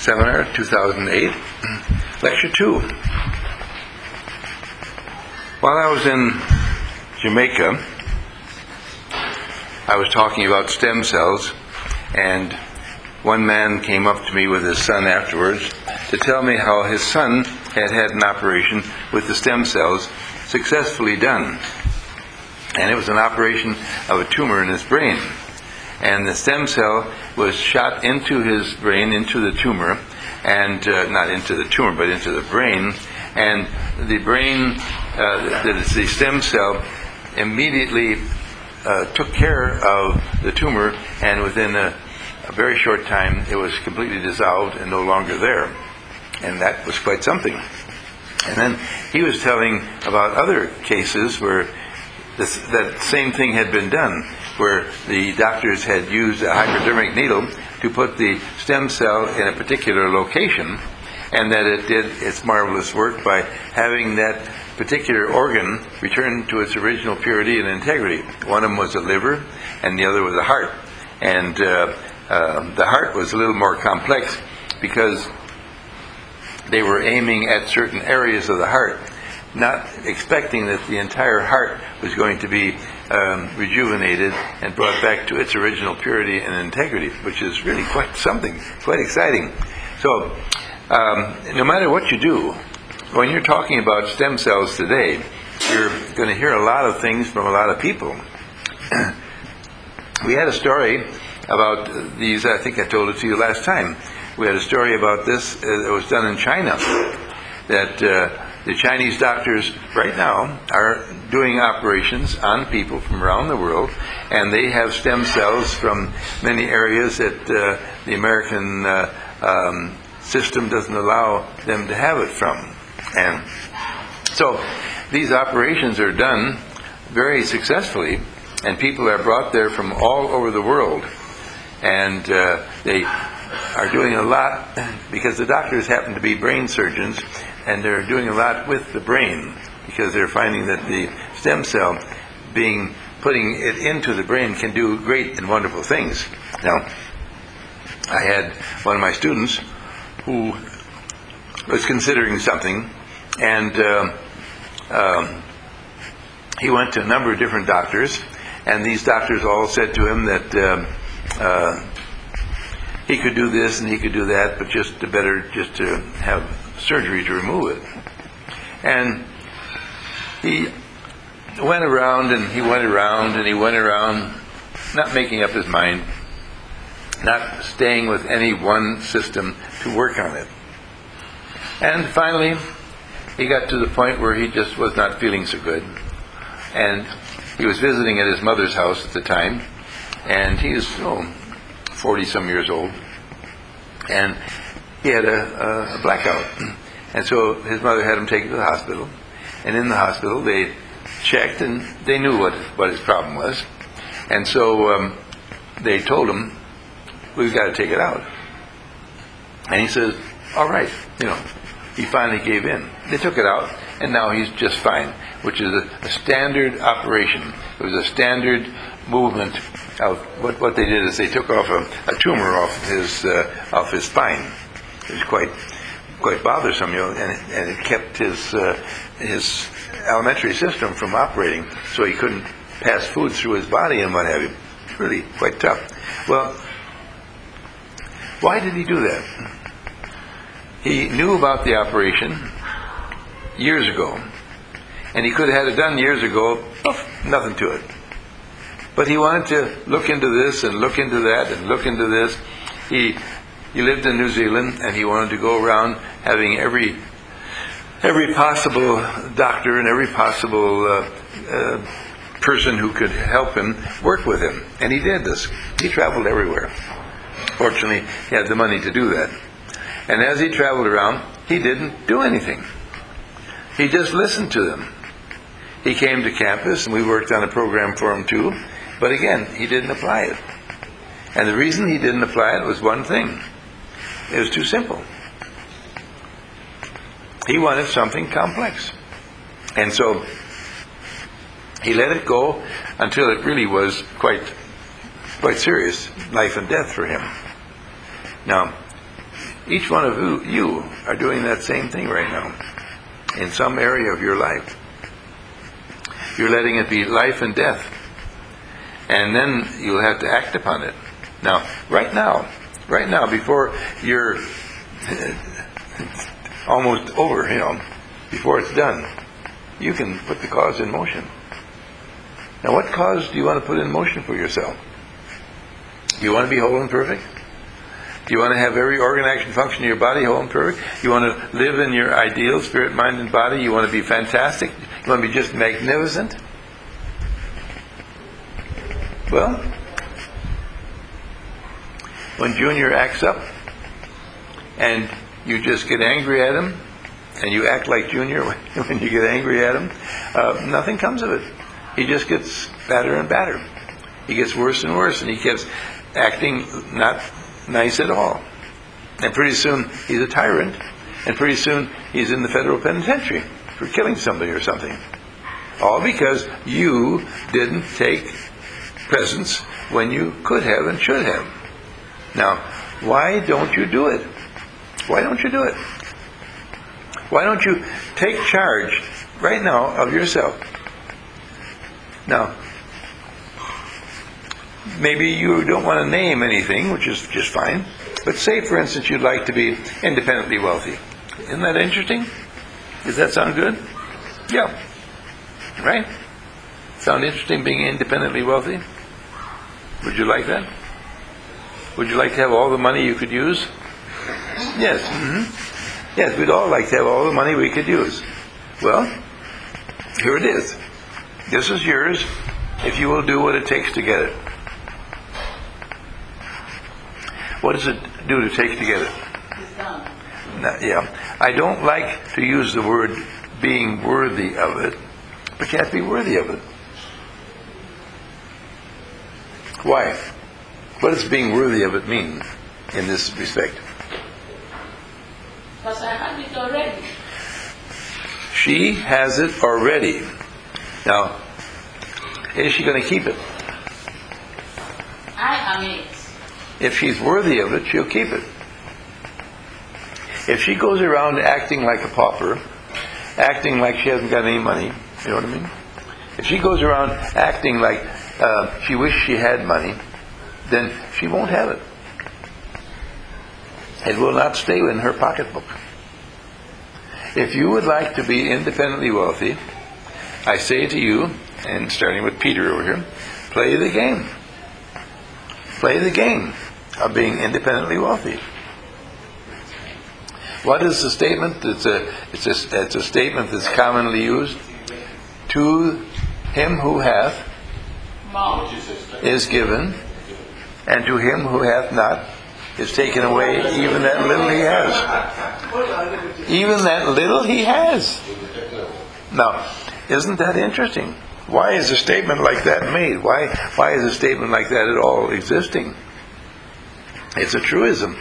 Seminar 2008, Lecture 2. While I was in Jamaica, I was talking about stem cells, and one man came up to me with his son afterwards to tell me how his son had had an operation with the stem cells successfully done. And it was an operation of a tumor in his brain. And the stem cell was shot into his brain, into the tumor, and not into the tumor, but into the brain. And the brain, the stem cell, immediately took care of the tumor, and within a very short time, it was completely dissolved and no longer there. And that was quite something. And then he was telling about other cases where that same thing had been done, where the doctors had used a hypodermic needle to put the stem cell in a particular location, and that it did its marvelous work by having that particular organ return to its original purity and integrity. One of them was the liver, and the other was the heart. And the heart was a little more complex because they were aiming at certain areas of the heart, not expecting that the entire heart was going to be rejuvenated and brought back to its original purity and integrity, which is really quite something, quite exciting. So, no matter what you do, when you're talking about stem cells today, you're going to hear a lot of things from a lot of people. We had a story about these, I think I told it to you last time. We had a story about this that was done in China, that the Chinese doctors right now are doing operations on people from around the world, and they have stem cells from many areas that the American system doesn't allow them to have it from. And so these operations are done very successfully, and people are brought there from all over the world. And they are doing a lot because the doctors happen to be brain surgeons, and they're doing a lot with the brain because they're finding that the stem cell putting it into the brain can do great and wonderful things. Now, I had one of my students who was considering something, and he went to a number of different doctors, and these doctors all said to him that he could do this and he could do that, but just to have surgery to remove it. And he went around and he went around and he went around, not making up his mind, not staying with any one system to work on it. And finally, he got to the point where he just was not feeling so good. And he was visiting at his mother's house at the time, and he was 40-some years old, and he had a blackout. And so his mother had him taken to the hospital, and in the hospital they checked, and they knew what his problem was. And so they told him, we've got to take it out. And he says, all right, he finally gave in. They took it out, and now he's just fine, which is a standard operation. It was a standard movement of what they did is they took off a tumor off his spine. It was quite bothersome, and it kept his alimentary system from operating, so he couldn't pass food through his body and what have you. It's really quite tough. Well, why did he do that? He knew about the operation years ago, and he could have had it done years ago, nothing to it. But he wanted to look into this and look into that and look into this. He lived in New Zealand, and he wanted to go around having every possible doctor and every possible person who could help him work with him. And he did this. He traveled everywhere. Fortunately, he had the money to do that. And as he traveled around, he didn't do anything. He just listened to them. He came to campus, and we worked on a program for him too. But again, he didn't apply it. And the reason he didn't apply it was one thing. It was too simple. He wanted something complex. And so he let it go until it really was quite serious, life and death for him. Now, Each one of you are doing that same thing right now in some area of your life. You're letting it be life and death. And then you'll have to act upon it. Now, right now, before you're almost over, before it's done, you can put the cause in motion. Now, what cause do you want to put in motion for yourself? Do you want to be whole and perfect? Do you want to have every organ, action, function of your body whole and perfect? You want to live in your ideal spirit, mind, and body? You want to be fantastic? You want to be just magnificent? Well, when Junior acts up and you just get angry at him and you act like Junior when you get angry at him, nothing comes of it. He just gets badder and badder. He gets worse and worse, and he gets acting not nice at all. And pretty soon he's a tyrant, and pretty soon he's in the federal penitentiary for killing somebody or something. All because you didn't take presence when you could have and should have. Now, why don't you do it? Why don't you do it? Why don't you take charge right now of yourself? Now, maybe you don't want to name anything, which is just fine. But say, for instance, you'd like to be independently wealthy. Isn't that interesting? Does that sound good? Yeah. Right? Sound interesting, being independently wealthy? Would you like that? Would you like to have all the money you could use? Yes. Mm-hmm. Yes, we'd all like to have all the money we could use. Well, here it is. This is yours if you will do what it takes to get it. What does it do to take to get it? Now, yeah. I don't like to use the word being worthy of it, but you have to be worthy of it. Why? What does being worthy of it mean in this respect? Because I have it already. She has it already. Now, is she going to keep it? I am it. If she's worthy of it, she'll keep it. If she goes around acting like a pauper, acting like she hasn't got any money, you know what I mean? If she goes around acting like she wished she had money, then she won't have it. It will not stay in her pocketbook. If you would like to be independently wealthy, I say to you, and starting with Peter over here, play the game. Play the game of being independently wealthy. What is the statement? It's a statement that's commonly used. To him who hath is given, and to him who hath not is taken away even that little he has. Even that little he has. Now, isn't that interesting? Why is a statement like that made? Why is a statement like that at all existing? It's a truism.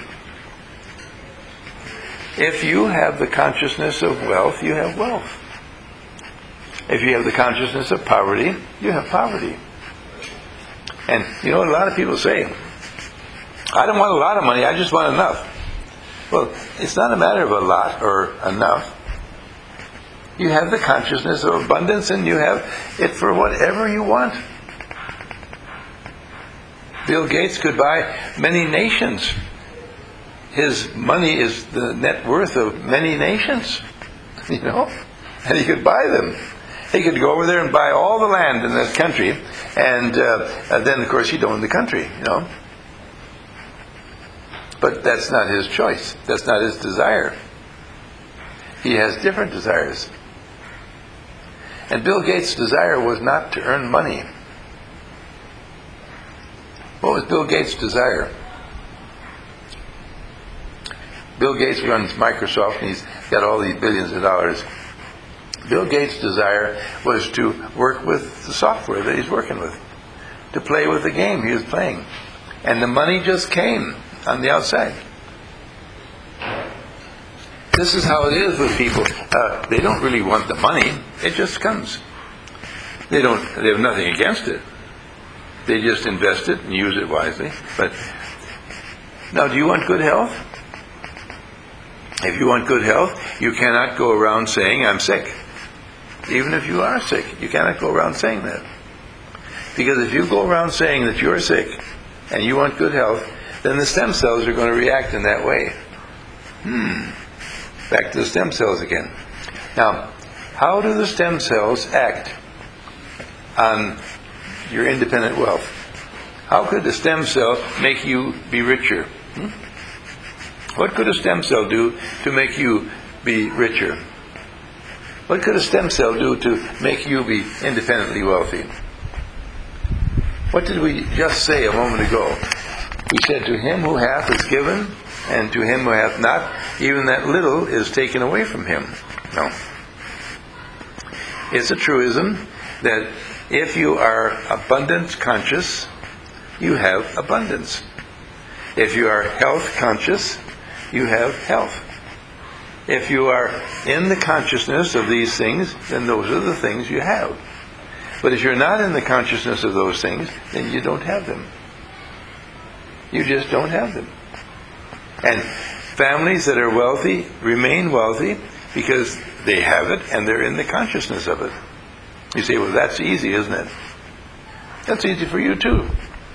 If you have the consciousness of wealth, you have wealth. If you have the consciousness of poverty, you have poverty. And you know what a lot of people say? I don't want a lot of money, I just want enough. Well, it's not a matter of a lot or enough. You have the consciousness of abundance, and you have it for whatever you want. Bill Gates could buy many nations. His money is the net worth of many nations, and he could buy them. He could go over there and buy all the land in that country, and then, of course, he'd own the country, But that's not his choice. That's not his desire. He has different desires. And Bill Gates' desire was not to earn money. What was Bill Gates' desire? Bill Gates runs Microsoft, and he's got all these billions of dollars. Bill Gates' desire was to work with the software that he's working with, to play with the game he was playing. And the money just came on the outside. This is how it is with people. They don't really want the money. It just comes. They have nothing against it. They just invest it and use it wisely. But now, do you want good health? If you want good health, you cannot go around saying, I'm sick. Even if you are sick, you cannot go around saying that. Because if you go around saying that you're sick and you want good health, then the stem cells are going to react in that way. Back to the stem cells again. Now, how do the stem cells act on your independent wealth? How could the stem cell make you be richer? What could a stem cell do to make you be richer? What could a stem cell do to make you be independently wealthy? What did we just say a moment ago? We said, to him who hath is given, and to him who hath not, even that little is taken away from him. No. It's a truism that if you are abundance conscious, you have abundance. If you are health conscious, you have health. If you are in the consciousness of these things, then those are the things you have. But if you're not in the consciousness of those things, then you don't have them. You just don't have them. And families that are wealthy remain wealthy because they have it and they're in the consciousness of it. You say, well, that's easy, isn't it? That's easy for you too.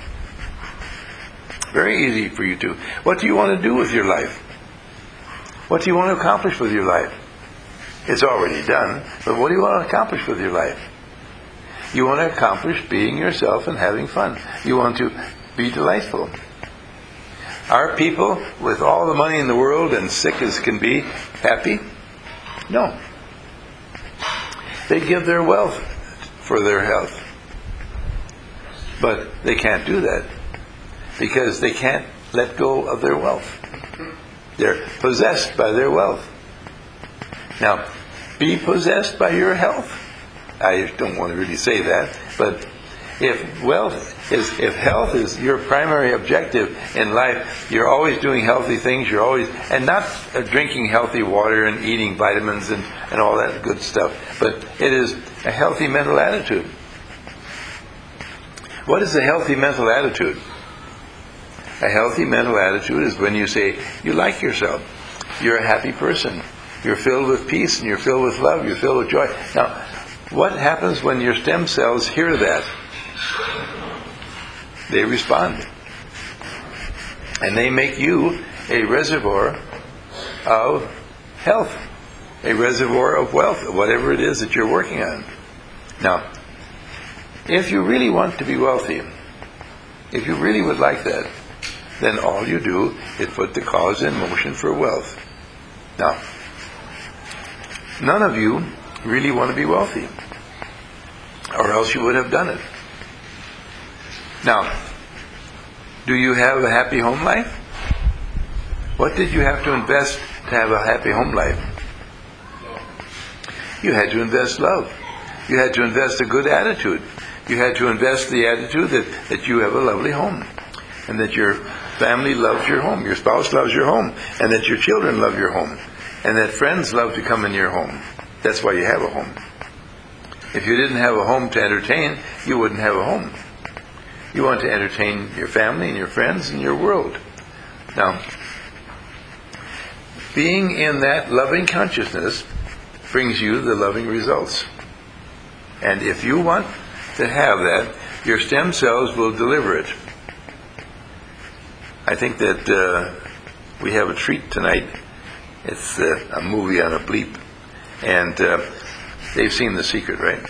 Very easy for you too. What do you want to do with your life? What do you want to accomplish with your life? It's already done, but what do you want to accomplish with your life? You want to accomplish being yourself and having fun. You want to be delightful. Are people with all the money in the world and sick as can be happy? No. They give their wealth for their health. But they can't do that because they can't let go of their wealth. They're possessed by their wealth. Now, be possessed by your health. I don't want to really say that, but if health is your primary objective in life, you're always doing healthy things, and not drinking healthy water and eating vitamins and all that good stuff, but it is a healthy mental attitude. What is a healthy mental attitude? A healthy mental attitude is when you say you like yourself, you're a happy person, you're filled with peace, and you're filled with love, you're filled with joy. Now, what happens when your stem cells hear that? They respond. And they make you a reservoir of health, a reservoir of wealth, whatever it is that you're working on. Now, if you really want to be wealthy, if you really would like that, then all you do is put the cause in motion for wealth. Now, none of you really want to be wealthy, or else you would have done it. Now, do you have a happy home life? What did you have to invest to have a happy home life? You had to invest love. You had to invest a good attitude. You had to invest the attitude that you have a lovely home, and that your family loves your home, your spouse loves your home, and that your children love your home, and that friends love to come in your home. That's why you have a home. If you didn't have a home to entertain, you wouldn't have a home. You want to entertain your family and your friends and your world. Now, being in that loving consciousness brings you the loving results. And if you want to have that, your stem cells will deliver it. I think that we have a treat tonight. It's a movie on a bleep. And they've seen The Secret, right?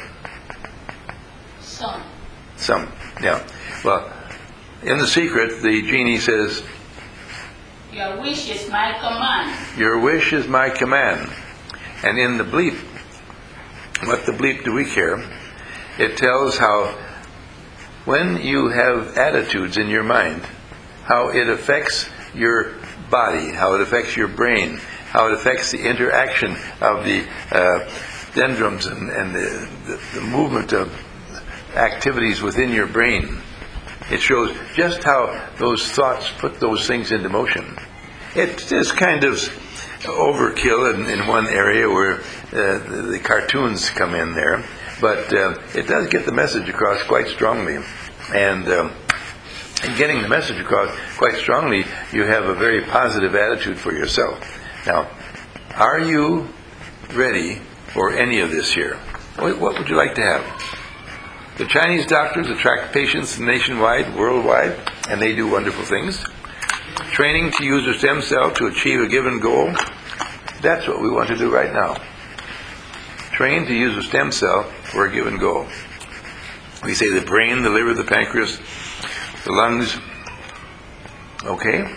Some, yeah. Well, in The Secret, the genie says, your wish is my command. Your wish is my command. And in the bleep, what the bleep do we care? It tells how when you have attitudes in your mind, how it affects your body, how it affects your brain, how it affects the interaction of the dendrums and the movement of activities within your brain. It shows just how those thoughts put those things into motion. It is kind of overkill in one area where the cartoons come in there, but it does get the message across quite strongly. And in getting the message across quite strongly, you have a very positive attitude for yourself. Now, are you ready for any of this here? What would you like to have? The Chinese doctors attract patients nationwide, worldwide, and they do wonderful things. Training to use a stem cell to achieve a given goal. That's what we want to do right now. Train to use a stem cell for a given goal. We say the brain, the liver, the pancreas, the lungs. Okay?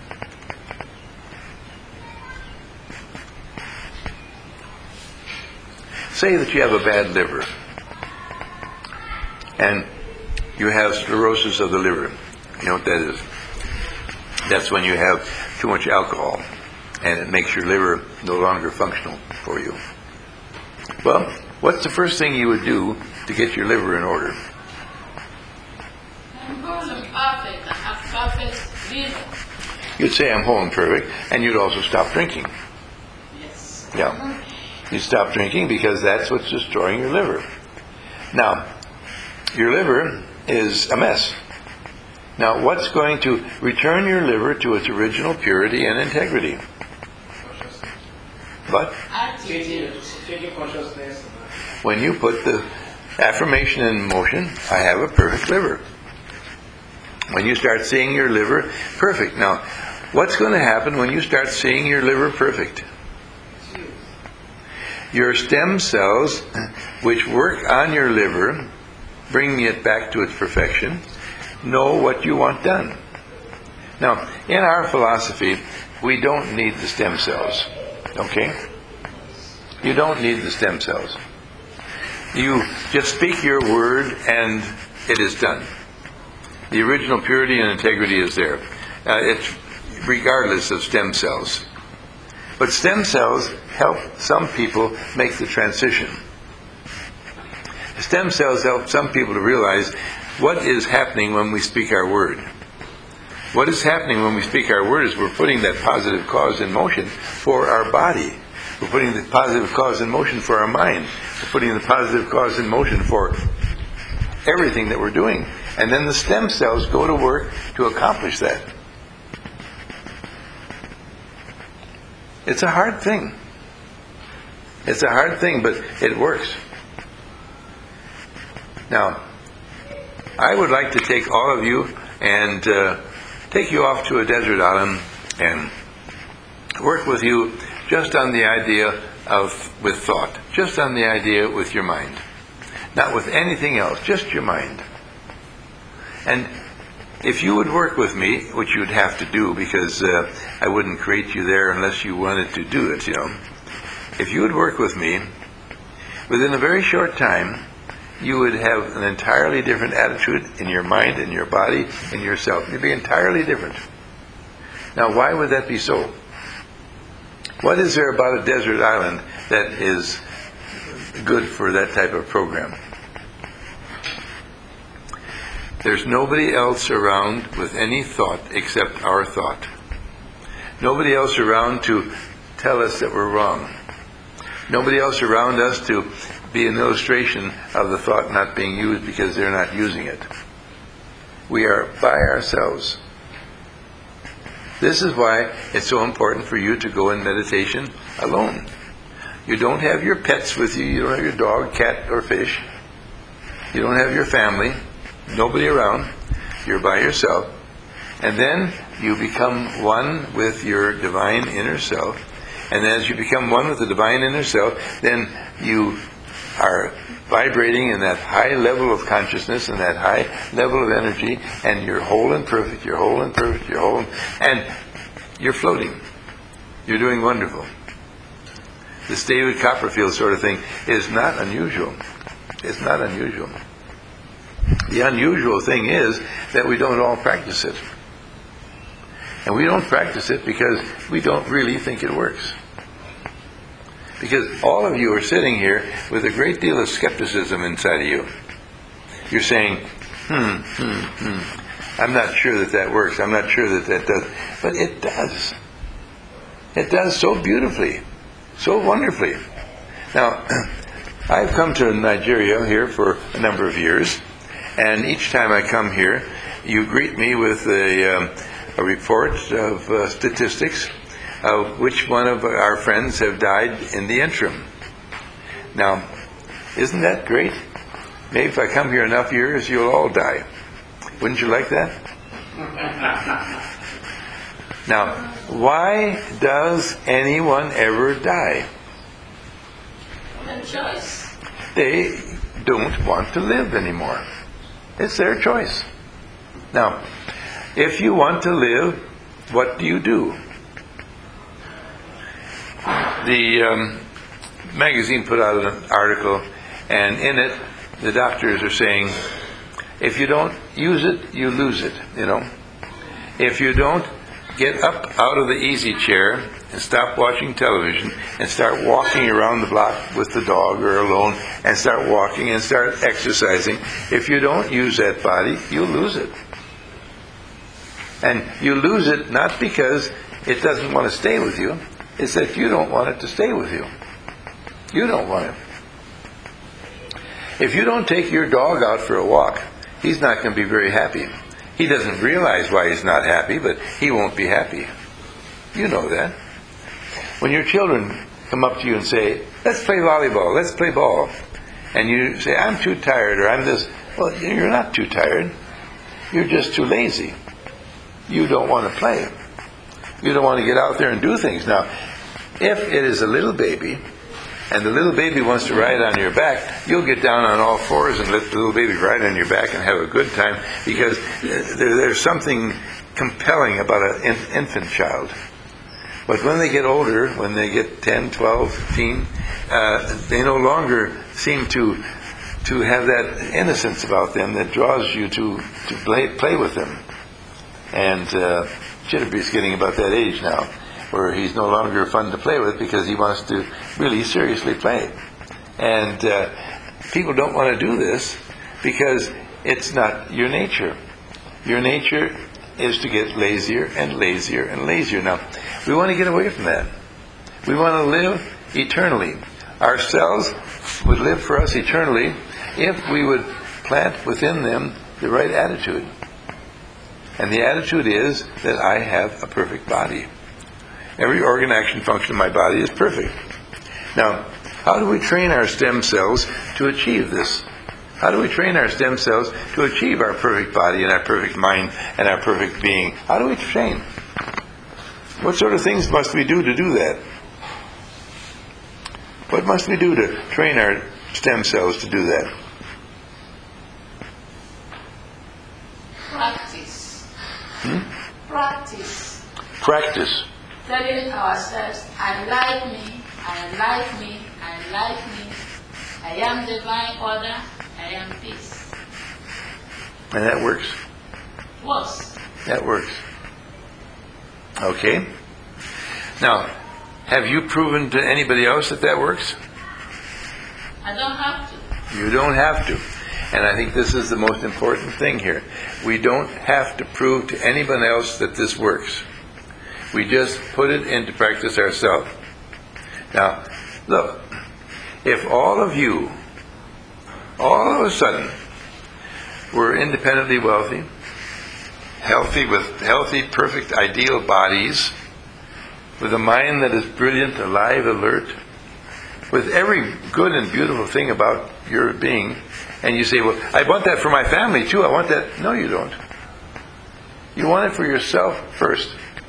Say that you have a bad liver and you have cirrhosis of the liver. You know what that is? That's when you have too much alcohol and it makes your liver no longer functional for you. Well, what's the first thing you would do to get your liver in order? I'm whole and perfect. I have perfect liver. You'd say I'm whole and perfect, and you'd also stop drinking. Yes. Yeah. You stop drinking because that's what's destroying your liver. Now, your liver is a mess. Now, what's going to return your liver to its original purity and integrity? But Attitude. when you put the affirmation in motion, I have a perfect liver. When you start seeing your liver perfect. Now, what's going to happen when you start seeing your liver perfect? Your stem cells, which work on your liver, bringing it back to its perfection, know what you want done. Now, in our philosophy, we don't need the stem cells. Okay? You don't need the stem cells. You just speak your word and it is done. The original purity and integrity is there. It's regardless of stem cells. But stem cells help some people make the transition. The stem cells help some people to realize what is happening when we speak our word. What is happening when we speak our word is we're putting that positive cause in motion for our body. We're putting the positive cause in motion for our mind. We're putting the positive cause in motion for everything that we're doing. And then the stem cells go to work to accomplish that. It's a hard thing. It's a hard thing, but it works. Now, I would like to take all of you and take you off to a desert island and work with you just on the idea with thought. Just on the idea with your mind. Not with anything else, just your mind. And if you would work with me, which you would have to do because I wouldn't create you there unless you wanted to do it, If you would work with me, within a very short time, you would have an entirely different attitude in your mind, in your body, in yourself. You'd be entirely different. Now, why would that be so? What is there about a desert island that is good for that type of program? There's nobody else around with any thought except our thought. Nobody else around to tell us that we're wrong. Nobody else around us to be an illustration of the thought not being used because they're not using it. We are by ourselves. This is why it's so important for you to go in meditation alone. You don't have your pets with you. You don't have your dog, cat, or fish. You don't have your family. Nobody around. You're by yourself. And then you become one with your divine inner self. And as you become one with the divine inner self, then you are vibrating in that high level of consciousness and that high level of energy, and you're whole and perfect, you're whole and perfect, you're whole, and you're floating. You're doing wonderful. This David Copperfield sort of thing is not unusual. It's not unusual. The unusual thing is that we don't all practice it. And we don't practice it because we don't really think it works. Because all of you are sitting here with a great deal of skepticism inside of you. You're saying, I'm not sure that works. I'm not sure that does. But it does. It does so beautifully, so wonderfully. Now, I've come to Nigeria here for a number of years, and each time I come here, you greet me with a report of statistics which one of our friends have died in the interim. Now, isn't that great? Maybe if I come here enough years, you'll all die. Wouldn't you like that? Now, why does anyone ever die? No choice. They don't want to live anymore. It's their choice. Now, if you want to live, what do? The magazine put out an article, and in it, the doctors are saying, if you don't use it, you lose it, If you don't get up out of the easy chair and stop watching television and start walking around the block with the dog or alone and start walking and start exercising, if you don't use that body, you'll lose it. And you lose it not because it doesn't want to stay with you, it's that you don't want it to stay with you. You don't want it. If you don't take your dog out for a walk, he's not going to be very happy. He doesn't realize why he's not happy, but he won't be happy. You know that. When your children come up to you and say, let's play volleyball, let's play ball, and you say, I'm too tired, or I'm this, well, you're not too tired. You're just too lazy. You don't want to play. You don't want to get out there and do things. Now, if it is a little baby, and the little baby wants to ride on your back, you'll get down on all fours and let the little baby ride on your back and have a good time, because there's something compelling about an infant child. But when they get older, when they get 10, 12, 15, they no longer seem to have that innocence about them that draws you to play with them. And Chitterby's getting about that age now, where he's no longer fun to play with because he wants to really seriously play. And people don't want to do this because it's not your nature. Your nature is to get lazier and lazier and lazier. Now, we want to get away from that. We want to live eternally. Our cells would live for us eternally if we would plant within them the right attitude. And the attitude is that I have a perfect body. Every organ, action, function of my body is perfect. Now, how do we train our stem cells to achieve this? How do we train our stem cells to achieve our perfect body and our perfect mind and our perfect being? How do we train? What sort of things must we do to do that? What must we do to train our stem cells to do that? Practice. Practice. Telling ourselves, I like me, I like me, I like me. I am divine order, I am peace. And that works. Works. That works. Okay. Now, have you proven to anybody else that works? I don't have to. You don't have to. And I think this is the most important thing here. We don't have to prove to anyone else that this works. We just put it into practice ourselves. Now, look, if all of you, all of a sudden, were independently wealthy, with healthy, perfect, ideal bodies, with a mind that is brilliant, alive, alert, with every good and beautiful thing about your being, and you say, well, I want that for my family too, I want that. No, you don't. You want it for yourself first.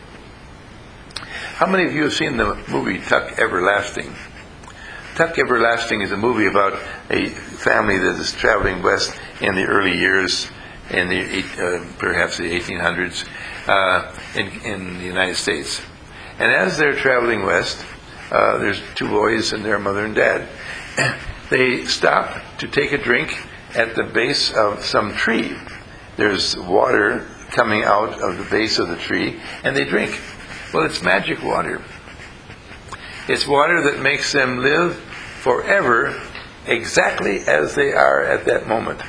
How many of you have seen the movie Tuck Everlasting? Tuck Everlasting is a movie about a family that is traveling west in the early years, in the perhaps the 1800s, in the United States. And as they're traveling west, there's two boys and their mother and dad. They stop to take a drink at the base of some tree. There's water coming out of the base of the tree, and they drink. Well, it's magic water. It's water that makes them live forever exactly as they are at that moment.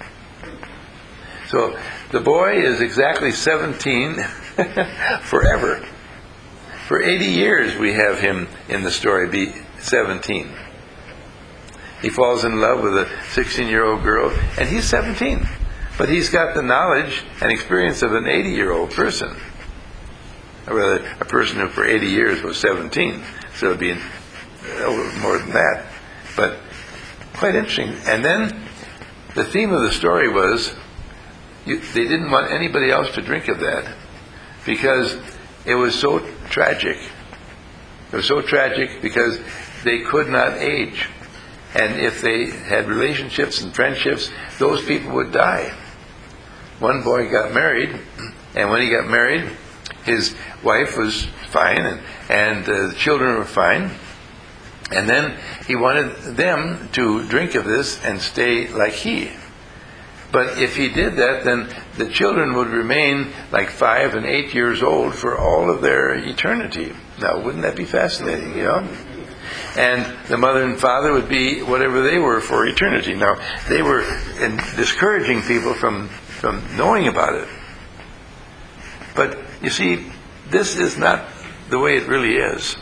So the boy is exactly 17 forever. For 80 years we have him in the story be 17. He falls in love with a 16-year-old girl, and he's 17. But he's got the knowledge and experience of an 80-year-old person. or rather, a person who for 80 years was 17. So it'd be a little more than that. But quite interesting. And then the theme of the story was they didn't want anybody else to drink of that because it was so tragic. It was so tragic because they could not age. And if they had relationships and friendships, those people would die. One boy got married, and when he got married, his wife was fine, and the children were fine. And then he wanted them to drink of this and stay like he. But if he did that, then the children would remain like 5 and 8 years old for all of their eternity. Now, wouldn't that be fascinating, And the mother and father would be whatever they were for eternity. Now, they were discouraging people from knowing about it. But, you see, this is not the way it really is.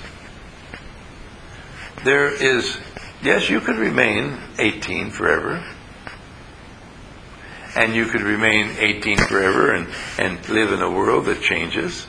There is, yes, you could remain 18 forever. And you could remain 18 forever and live in a world that changes.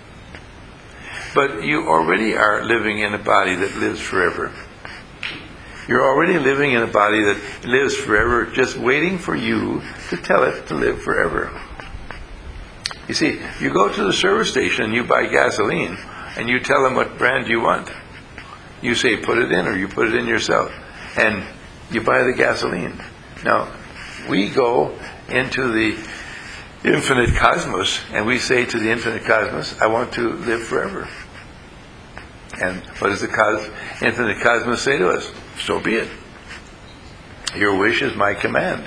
But you already are living in a body that lives forever. You're already living in a body that lives forever, just waiting for you to tell it to live forever. You see, you go to the service station and you buy gasoline, and you tell them what brand you want. You say, put it in, or you put it in yourself. And you buy the gasoline. Now, we go into the infinite cosmos, and we say to the infinite cosmos, I want to live forever. And what does the infinite cosmos say to us? So be it. Your wish is my command.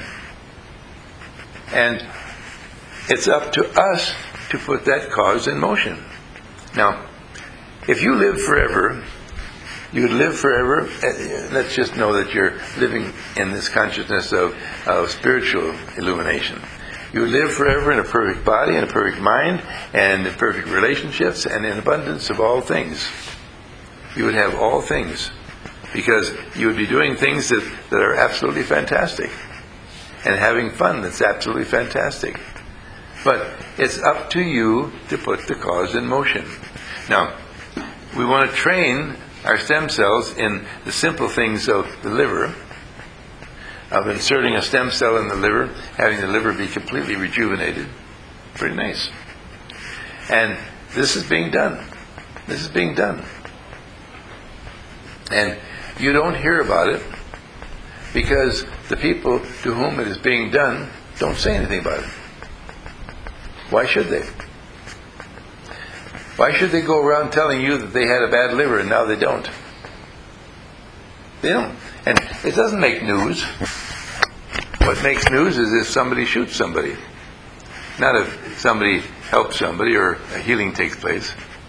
And it's up to us to put that cause in motion. Now, if you live forever, you would live forever. Let's just know that you're living in this consciousness of spiritual illumination. You would live forever in a perfect body, in a perfect mind, and in perfect relationships, and in abundance of all things. You would have all things, because you would be doing things that are absolutely fantastic, and having fun that's absolutely fantastic. But it's up to you to put the cause in motion. Now, we want to train our stem cells in the simple things of the liver, of inserting a stem cell in the liver, having the liver be completely rejuvenated. Pretty nice. And this is being done. This is being done. And you don't hear about it because the people to whom it is being done don't say anything about it. Why should they? Why should they go around telling you that they had a bad liver and now they don't? They don't. And it doesn't make news. What makes news is if somebody shoots somebody. Not if somebody helps somebody or a healing takes place.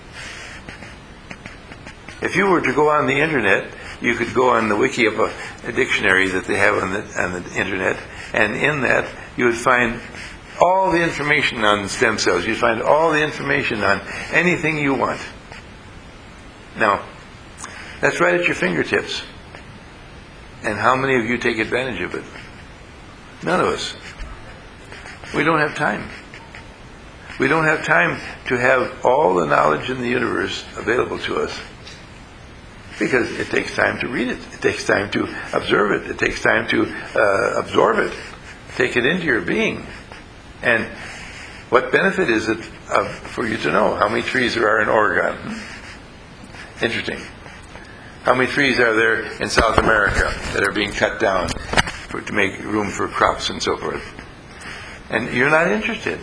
If you were to go on the internet, you could go on the wiki of a dictionary that they have on the internet, and in that you would find all the information on stem cells. You'd find all the information on anything you want. Now, that's right at your fingertips. And how many of you take advantage of it? None of us. We don't have time. We don't have time to have all the knowledge in the universe available to us. Because it takes time to read it. It takes time to observe it. It takes time to absorb it. Take it into your being. And what benefit is it for you to know how many trees there are in Oregon? Interesting. How many trees are there in South America that are being cut down to make room for crops and so forth? And you're not interested.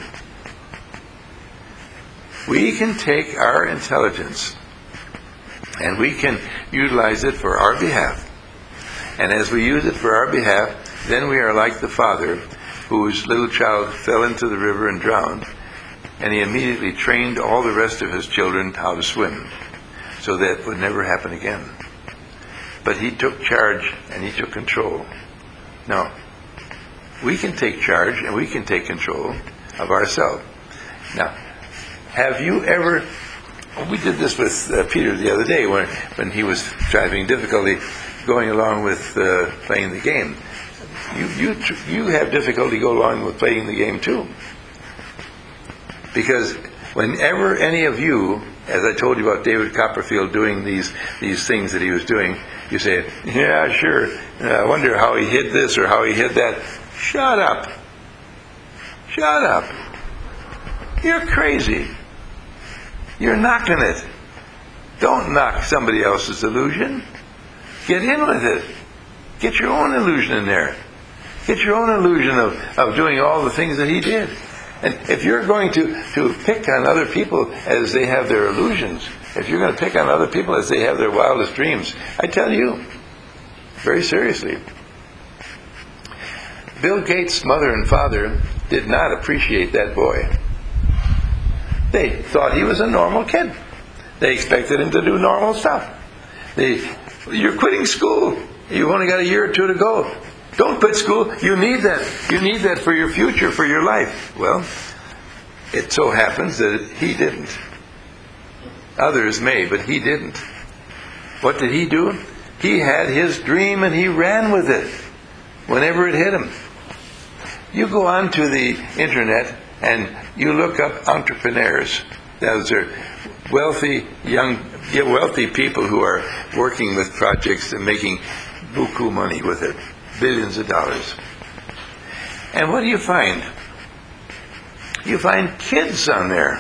We can take our intelligence and we can utilize it for our behalf. And as we use it for our behalf, then we are like the father whose little child fell into the river and drowned, and he immediately trained all the rest of his children how to swim, so that it would never happen again. But he took charge and he took control. Now, we can take charge and we can take control of ourselves. Now, have you ever... We did this with Peter the other day when he was having difficulty going along with playing the game. You have difficulty going along with playing the game too. Because Whenever any of you, as I told you about David Copperfield doing these things that he was doing, you say, yeah, sure, I wonder how he hid this or how he hid that. Shut up. Shut up. You're crazy. You're knocking it. Don't knock somebody else's illusion. Get in with it. Get your own illusion in there. Get your own illusion of doing all the things that he did. And if you're going to pick on other people as they have their illusions, if you're going to pick on other people as they have their wildest dreams, I tell you, very seriously, Bill Gates' mother and father did not appreciate that boy. They thought he was a normal kid. They expected him to do normal stuff. You're quitting school. You've only got a year or two to go. Don't quit school. You need that. You need that for your future, for your life. Well, it so happens that he didn't. Others may, but he didn't. What did he do? He had his dream and he ran with it whenever it hit him. You go onto the internet and you look up entrepreneurs. Those are wealthy people who are working with projects and making buku money with it, billions of dollars. And what do you find? You find kids on there.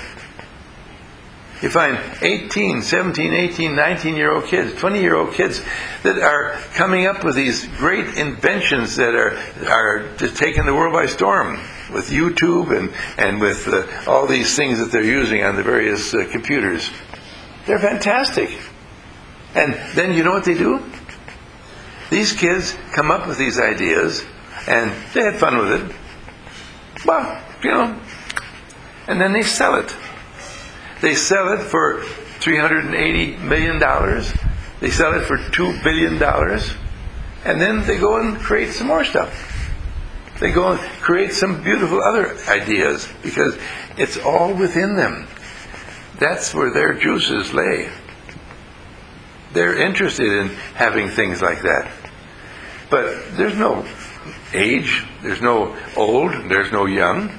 You find 18, 17, 18, 19-year-old kids, 20-year-old kids that are coming up with these great inventions that are just taking the world by storm with YouTube and with all these things that they're using on the various computers. They're fantastic. And then you know what they do? These kids come up with these ideas and they have fun with it. Well, and then they sell it. They sell it for $380 million. They sell it for $2 billion. And then they go and create some more stuff. They go and create some beautiful other ideas because it's all within them. That's where their juices lay. They're interested in having things like that. But there's no age, there's no old, there's no young.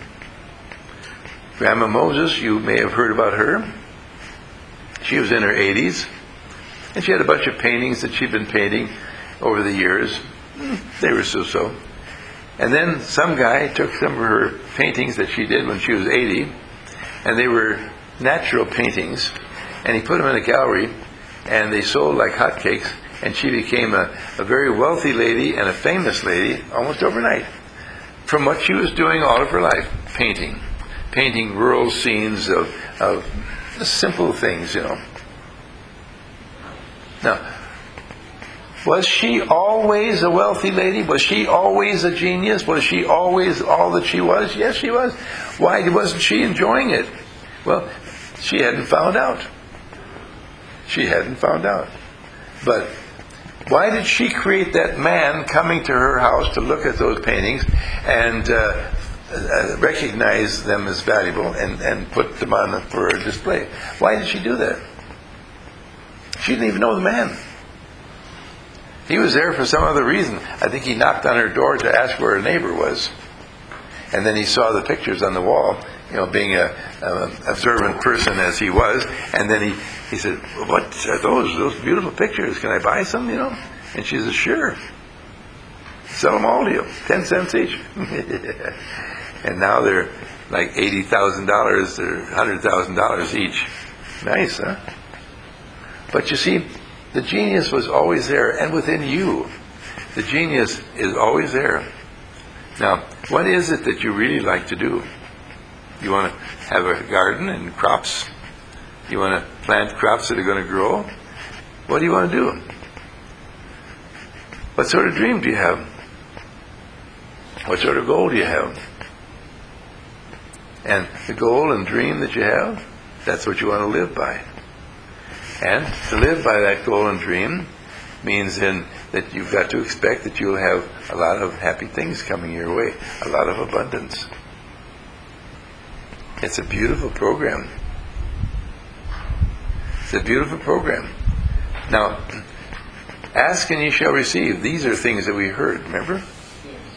Grandma Moses, you may have heard about her. She was in her 80s, and she had a bunch of paintings that she'd been painting over the years. They were so-so. And then some guy took some of her paintings that she did when she was 80, and they were natural paintings, and he put them in a gallery, and they sold like hotcakes, and she became a very wealthy lady and a famous lady almost overnight from what she was doing all of her life, painting rural scenes of simple things, Now, was she always a wealthy lady? Was she always a genius? Was she always all that she was? Yes, she was. Why wasn't she enjoying it? Well, she hadn't found out. She hadn't found out. But why did she create that man coming to her house to look at those paintings and recognize them as valuable and put them on for a display? Why did she do that? She didn't even know the man. He was there for some other reason. I think he knocked on her door to ask where her neighbor was. And then he saw the pictures on the wall, being an observant person as he was. And then he said, what are those beautiful pictures? Can I buy some, And she said, sure. Sell them all to you, 10 cents each. And now they're like $80,000 or $100,000 each. Nice, huh? But you see, the genius was always there, and within you, the genius is always there. Now, what is it that you really like to do? You want to have a garden and crops? You want to plant crops that are going to grow? What do you want to do? What sort of dream do you have? What sort of goal do you have? And the goal and dream that you have, that's what you want to live by. And to live by that goal and dream means then that you've got to expect that you'll have a lot of happy things coming your way, a lot of abundance. It's a beautiful program. It's a beautiful program. Now, ask and ye shall receive. These are things that we heard, remember?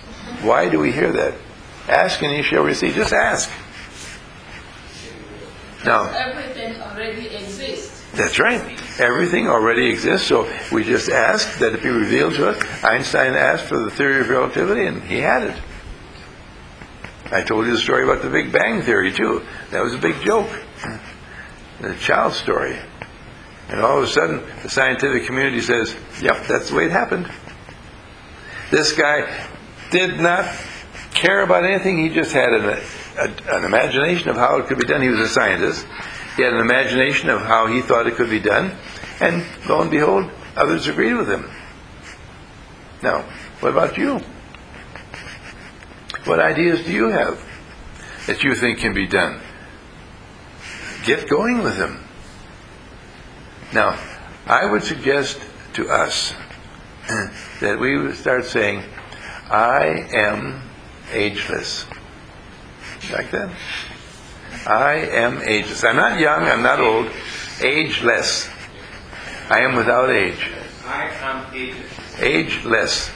Why do we hear that? Ask and ye shall receive. Just ask. Now, everything already exists. that's right. Everything already exists, so we just ask that it be revealed to us. Einstein asked for the theory of relativity, and he had it. I told you the story about the Big Bang Theory, too. That was a big joke. The child story. And all of a sudden, the scientific community says, yep, that's the way it happened. This guy did not care about anything. He just had an imagination of how it could be done. He was a scientist. He had an imagination of how he thought it could be done. And lo and behold, others agreed with him. Now, what about you? What ideas do you have that you think can be done? Get going with them. Now, I would suggest to us that we would start saying, I am ageless. Like that? I am ageless. I'm not young, I'm not old. Ageless. I am without age. I am ageless. Ageless.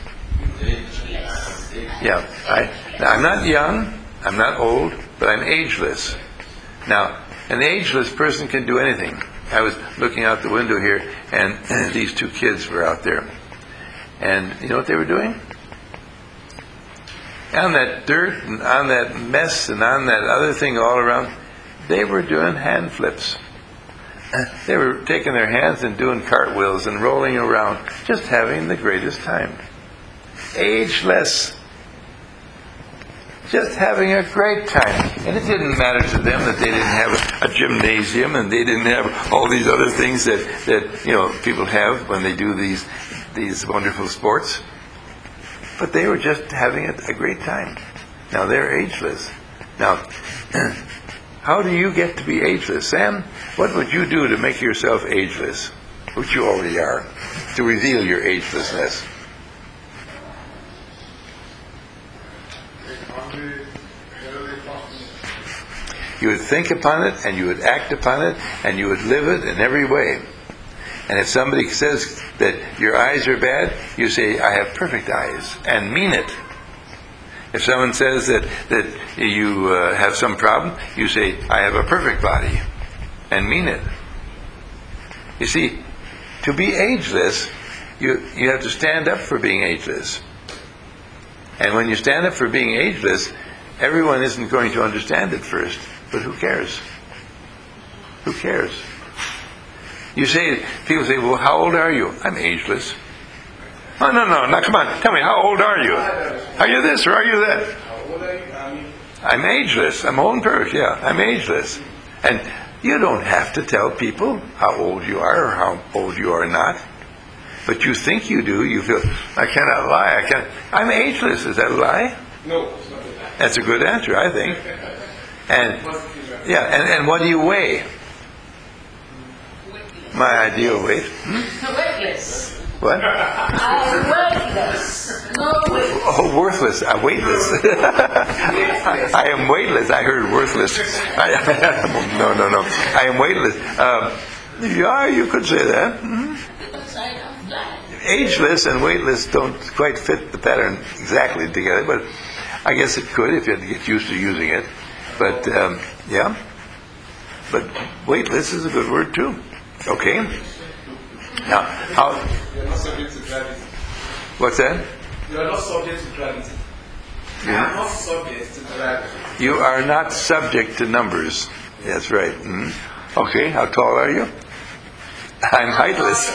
Yeah. I'm not young, I'm not old, but I'm ageless. Now, an ageless person can do anything. I was looking out the window here, and these two kids were out there. And you know what they were doing? On that dirt, and on that mess, and on that other thing all around, they were doing hand flips. They were taking their hands and doing cartwheels and rolling around, just having the greatest time. Ageless. Just having a great time. And it didn't matter to them that they didn't have a gymnasium and they didn't have all these other things that people have when they do these wonderful sports. But they were just having a great time. Now they're ageless. Now, how do you get to be ageless? Sam, what would you do to make yourself ageless? Which you already are. To reveal your agelessness. You would think upon it, and you would act upon it, and you would live it in every way. And if somebody says that your eyes are bad, you say, I have perfect eyes, and mean it. If someone says that you have some problem, you say, I have a perfect body, and mean it. You see, to be ageless, you have to stand up for being ageless. And when you stand up for being ageless, everyone isn't going to understand it first. But who cares? Who cares? People say, well, how old are you? I'm ageless. Oh, no, now come on, tell me, how old are you? Are you this or are you that? How old are you? I'm ageless. I'm old and perfect, yeah, I'm ageless. And you don't have to tell people how old you are or how old you are not. But you think you do. You feel, I cannot lie. I'm ageless. Is that a lie? No, it's not a lie. That's a good answer, I think. And and what do you weigh? Weightless. My ideal weight. Weightless. What? I'm weightless. No weight. Oh, worthless. Weightless. I am weightless. I heard worthless. No. I am weightless. Yeah, you could say that. Mm-hmm. Because I don't die. Ageless and weightless don't quite fit the pattern exactly together, but I guess it could if you had to get used to using it. But, yeah. But weightless is a good word, too. Okay. Now, how... You're not subject to gravity. What's that? You are not subject to gravity. You Yeah. are not subject to gravity. You are not subject to numbers. That's right. Mm-hmm. Okay, how tall are you? I'm heightless.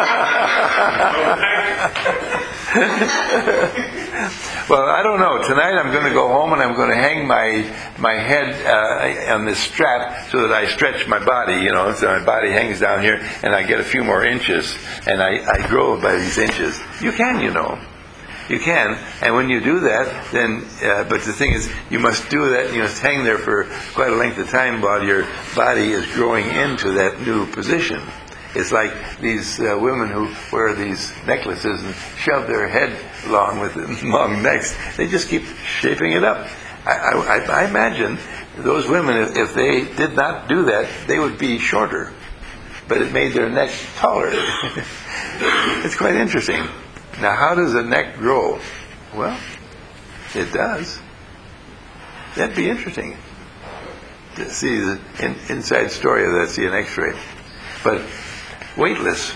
Well, I don't know. Tonight I'm going to go home and I'm going to hang my head on this strap so that I stretch my body, so my body hangs down here and I get a few more inches and I grow by these inches. You can, You can, and when you do that, then, but the thing is, you must do that, you must hang there for quite a length of time while your body is growing into that new position. It's like these women who wear these necklaces and shove their head along with long necks. They just keep shaping it up. I imagine those women, if they did not do that, they would be shorter. But it made their neck taller. It's quite interesting. Now, how does a neck grow? Well, it does. That'd be interesting. to see the inside story of that, see an X-ray. But weightless,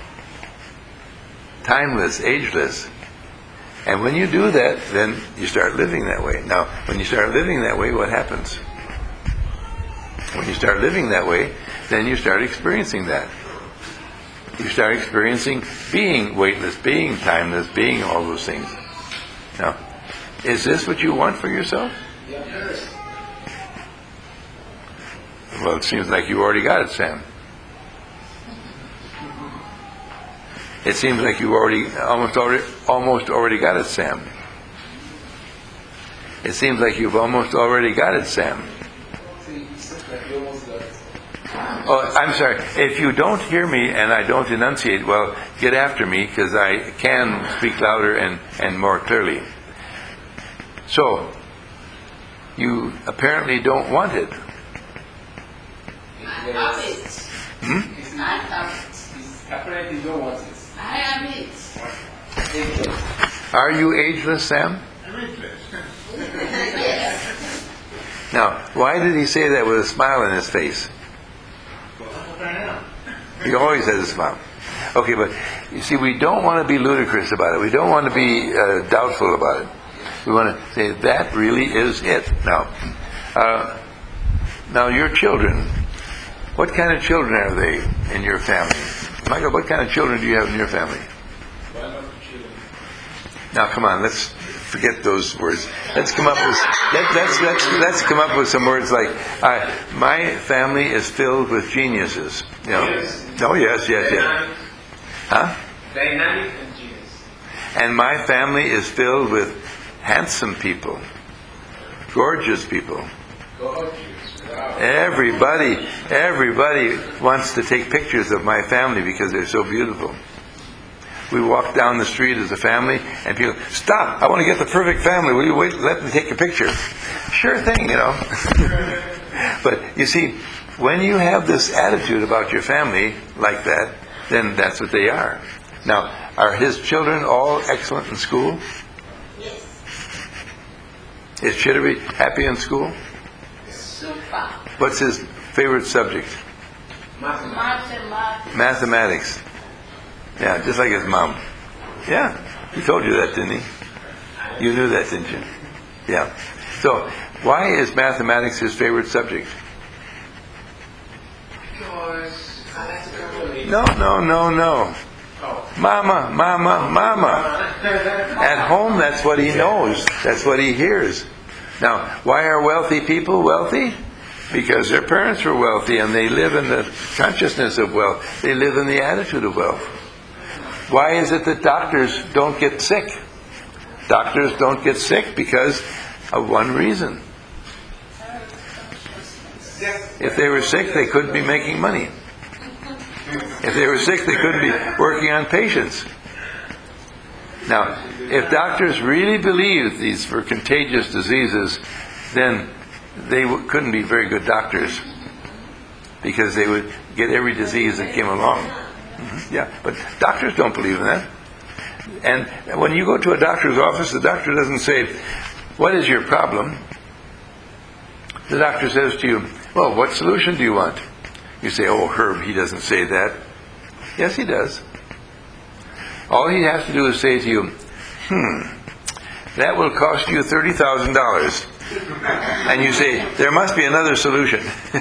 timeless, ageless. And when you do that, then you start living that way. Now, when you start living that way, what happens? When you start living that way, then you start experiencing that. You start experiencing being weightless, being timeless, being all those things. Now, is this what you want for yourself? Yes. Well, it seems like you already got it, Sam. It seems like you almost already got it, Sam. It seems like you've almost already got it, Sam. See, it seems like you almost got it. Oh, I'm sorry. If you don't hear me and I don't enunciate, well, get after me, because I can speak louder and more clearly. So, you apparently don't want it. I have it. I have it. Apparently, you don't want it. I am it. Are you ageless, Sam? Yes. Now, why did he say that with a smile on his face? He always has a smile. Okay, but you see, we don't want to be ludicrous about it. We don't want to be doubtful about it. We want to say that really is it. Now, your children. What kind of children are they in your family? Michael, what kind of children do you have in your family? Now, come on, let's forget those words. Let's come up with some words like, my family is filled with geniuses. You know? Yes. Oh, yes. Huh? Dynamic and genius. And my family is filled with handsome people, gorgeous people. Gorgeous. Wow. Everybody wants to take pictures of my family because they're so beautiful. We walk down the street as a family, and people, stop! I want to get the perfect family. Will you wait? Let me take a picture. Sure thing, you know. But you see, when you have this attitude about your family like that, then that's what they are. Now, are his children all excellent in school? Yes. Is Chittery happy in school? Super. What's his favorite subject? Mathematics. Mathematics. Yeah, just like his mom. Yeah, he told you that, didn't he? You knew that, didn't you? Yeah. So, why is mathematics his favorite subject? Because I like to calculate. No. Mama. At home, that's what he knows. That's what he hears. Now, why are wealthy people wealthy? Because their parents were wealthy and they live in the consciousness of wealth. They live in the attitude of wealth. Why is it that doctors don't get sick? Doctors don't get sick because of one reason. If they were sick, they couldn't be making money. If they were sick, they couldn't be working on patients. Now, if doctors really believed these were contagious diseases, then they couldn't be very good doctors, because they would get every disease that came along. Yeah, but doctors don't believe in that. And when you go to a doctor's office, the doctor doesn't say, "What is your problem?" The doctor says to you, "Well, what solution do you want?" You say, "Oh, Herb, he doesn't say that." Yes, he does. All he has to do is say to you, "That will cost you $30,000. And you say, "There must be another solution."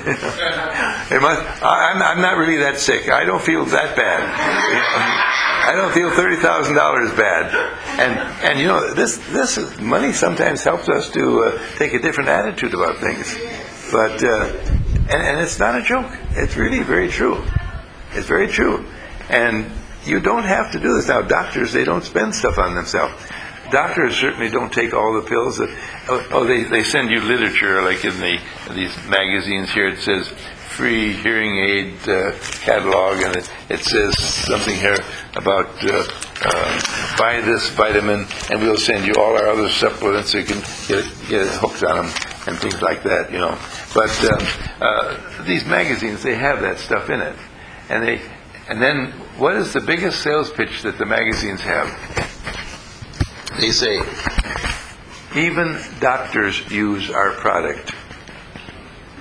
I'm not really that sick. I don't feel that bad. I don't feel $30,000 bad. And you know, this money sometimes helps us to take a different attitude about things. But and it's not a joke. It's really very true. It's very true. And you don't have to do this. Now, doctors, they don't spend stuff on themselves. Doctors certainly don't take all the pills that. They send you literature, like in these magazines here. It says free hearing aid catalog, and it says something here about buy this vitamin, and we'll send you all our other supplements so you can get hooked on them and things like that. You know, but these magazines, they have that stuff in it, and then what is the biggest sales pitch that the magazines have? They say, even doctors use our product.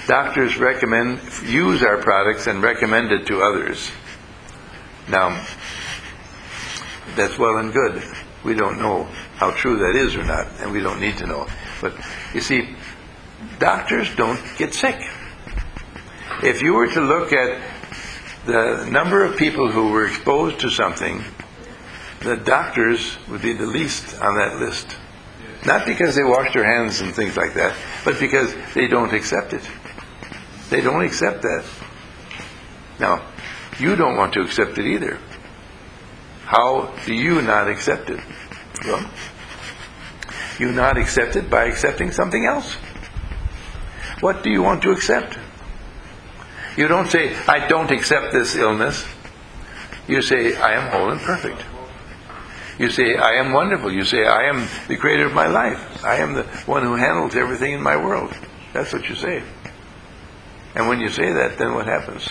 Doctors use our products and recommend it to others. Now, that's well and good. We don't know how true that is or not, and we don't need to know. But you see, doctors don't get sick. If you were to look at the number of people who were exposed to something, the doctors would be the least on that list. Not because they wash their hands and things like that, but because they don't accept it. They don't accept that. Now, you don't want to accept it either. How do you not accept it? Well, you not accept it by accepting something else. What do you want to accept? You don't say, I don't accept this illness. You say, I am whole and perfect. You say, I am wonderful. You say, I am the creator of my life. I am the one who handles everything in my world. That's what you say. And when you say that, then what happens?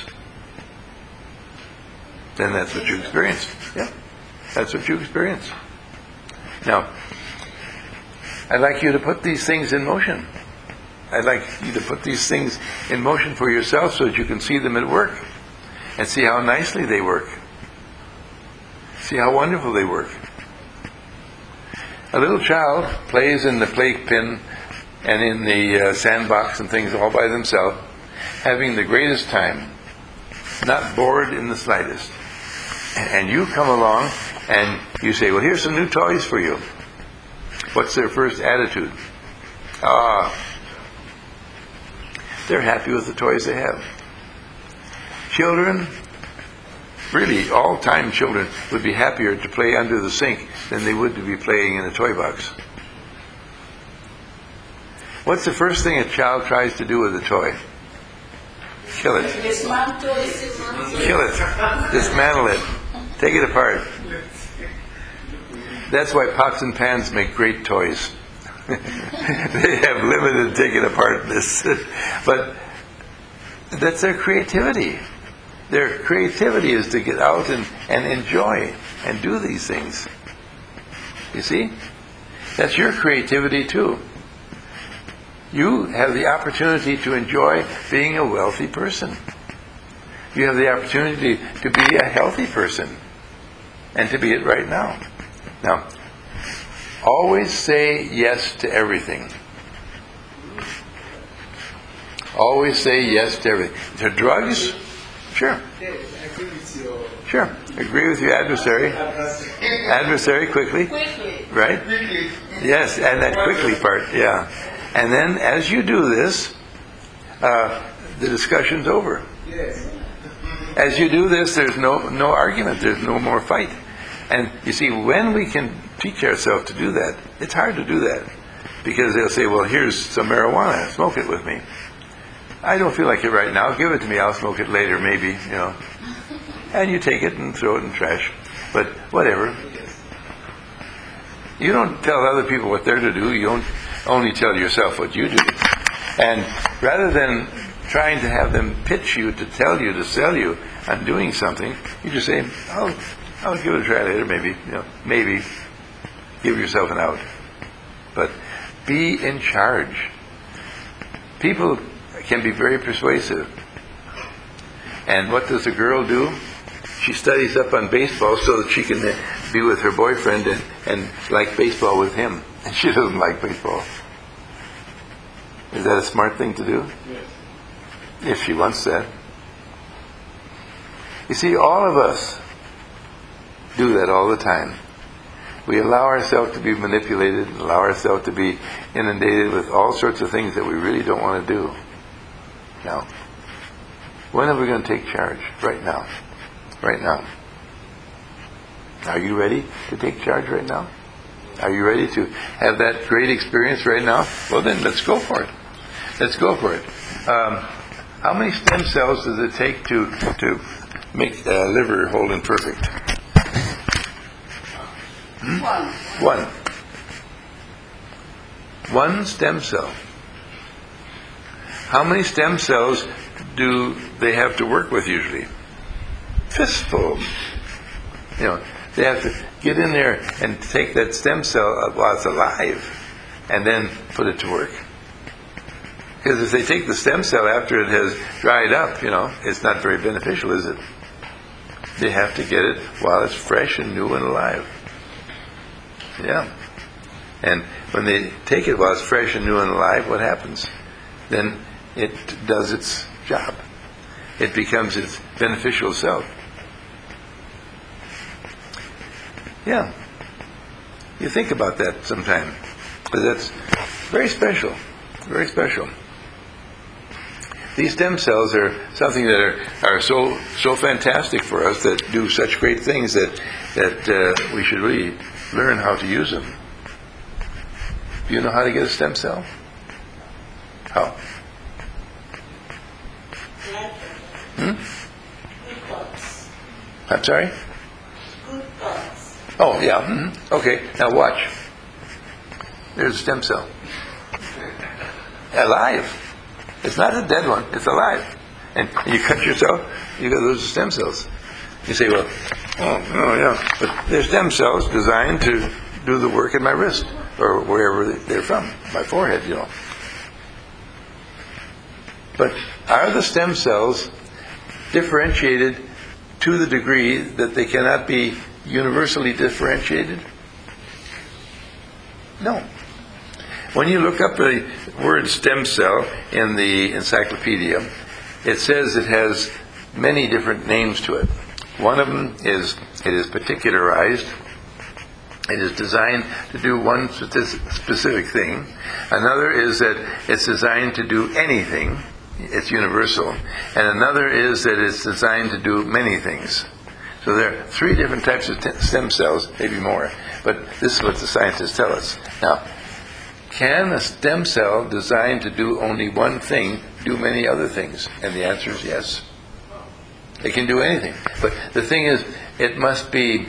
Then that's what you experience. Yeah, that's what you experience. Now, I'd like you to put these things in motion. I'd like you to put these things in motion for yourself so that you can see them at work and see how nicely they work. See how wonderful they work. A little child plays in the playpen and in the sandbox and things all by themselves, having the greatest time, not bored in the slightest. And you come along and you say, well, here's some new toys for you. What's their first attitude? They're happy with the toys they have. Children, really all-time children, would be happier to play under the sink than they would to be playing in a toy box. What's the first thing a child tries to do with a toy? Kill it. Dismantle it. Kill it. Dismantle it. Take it apart. That's why pots and pans make great toys. They have limited take it apartness. But that's their creativity. Their creativity is to get out and enjoy and do these things. You see? That's your creativity too. You have the opportunity to enjoy being a wealthy person. You have the opportunity to be a healthy person and to be it right now. Now, always say yes to everything. Always say yes to everything. To drugs? Sure. Sure. Agree with your adversary. Adversary quickly. Right? Yes, and that quickly part, yeah. And then as you do this, the discussion's over. As you do this, there's no argument. There's no more fight. And you see, when we can teach ourselves to do that, it's hard to do that. Because they'll say, well, here's some marijuana. Smoke it with me. I don't feel like it right now. Give it to me. I'll smoke it later, maybe, And you take it and throw it in the trash. But whatever. You don't tell other people what they're to do. You don't only tell yourself what you do. And rather than trying to have them pitch you to tell you, to sell you on doing something, you just say, I'll give it a try later, maybe. Maybe. Give yourself an out. But be in charge. People can be very persuasive. And what does a girl do? She studies up on baseball so that she can be with her boyfriend and like baseball with him. And she doesn't like baseball. Is that a smart thing to do? Yes. If she wants that. You see, all of us do that all the time. We allow ourselves to be manipulated, allow ourselves to be inundated with all sorts of things that we really don't want to do. Now, when are we going to take charge? Right now. Right now. Are you ready to take charge right now? Are you ready to have that great experience right now? Well then, let's go for it. Let's go for it. How many stem cells does it take to make a liver whole and perfect? One. One stem cell. How many stem cells do they have to work with usually? Fistful. They have to get in there and take that stem cell while it's alive and then put it to work. Because if they take the stem cell after it has dried up, it's not very beneficial, is it? They have to get it while it's fresh and new and alive. Yeah. And when they take it while it's fresh and new and alive, what happens? Then it does its job. It becomes its beneficial self. Yeah. You think about that sometime. Because that's very special. Very special. These stem cells are something that are so fantastic for us, that do such great things that we should really learn how to use them. Do you know how to get a stem cell? How? Good thoughts. I'm sorry? Good thoughts. Oh, yeah. Okay, now watch. There's a stem cell. Alive. It's not a dead one. It's alive. And you cut yourself, you got those stem cells. You say, well, oh yeah. But they're stem cells designed to do the work in my wrist, or wherever they're from, my forehead, But are the stem cells differentiated to the degree that they cannot be universally differentiated? No. When you look up the word stem cell in the encyclopedia, it says it has many different names to it. One of them is it is particularized. It is designed to do one specific thing. Another is that it's designed to do anything. It's universal. And another is that it's designed to do many things. So there are 3 different types of stem cells, maybe more. But this is what the scientists tell us. Now, can a stem cell designed to do only one thing do many other things? And the answer is yes. It can do anything. But the thing is, it must be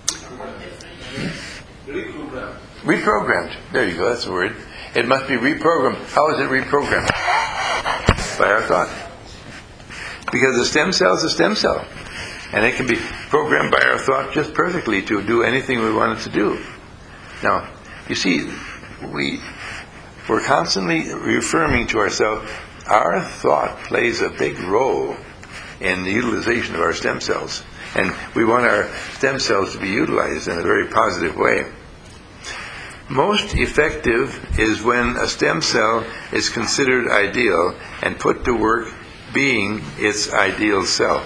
reprogrammed. There you go, that's the word. It must be reprogrammed. How is it reprogrammed? By our thought. Because the stem cell is a stem cell. And it can be programmed by our thought just perfectly to do anything we want it to do. Now, you see, we're constantly reaffirming to ourselves, our thought plays a big role in the utilization of our stem cells. And we want our stem cells to be utilized in a very positive way. Most effective is when a stem cell is considered ideal and put to work being its ideal cell.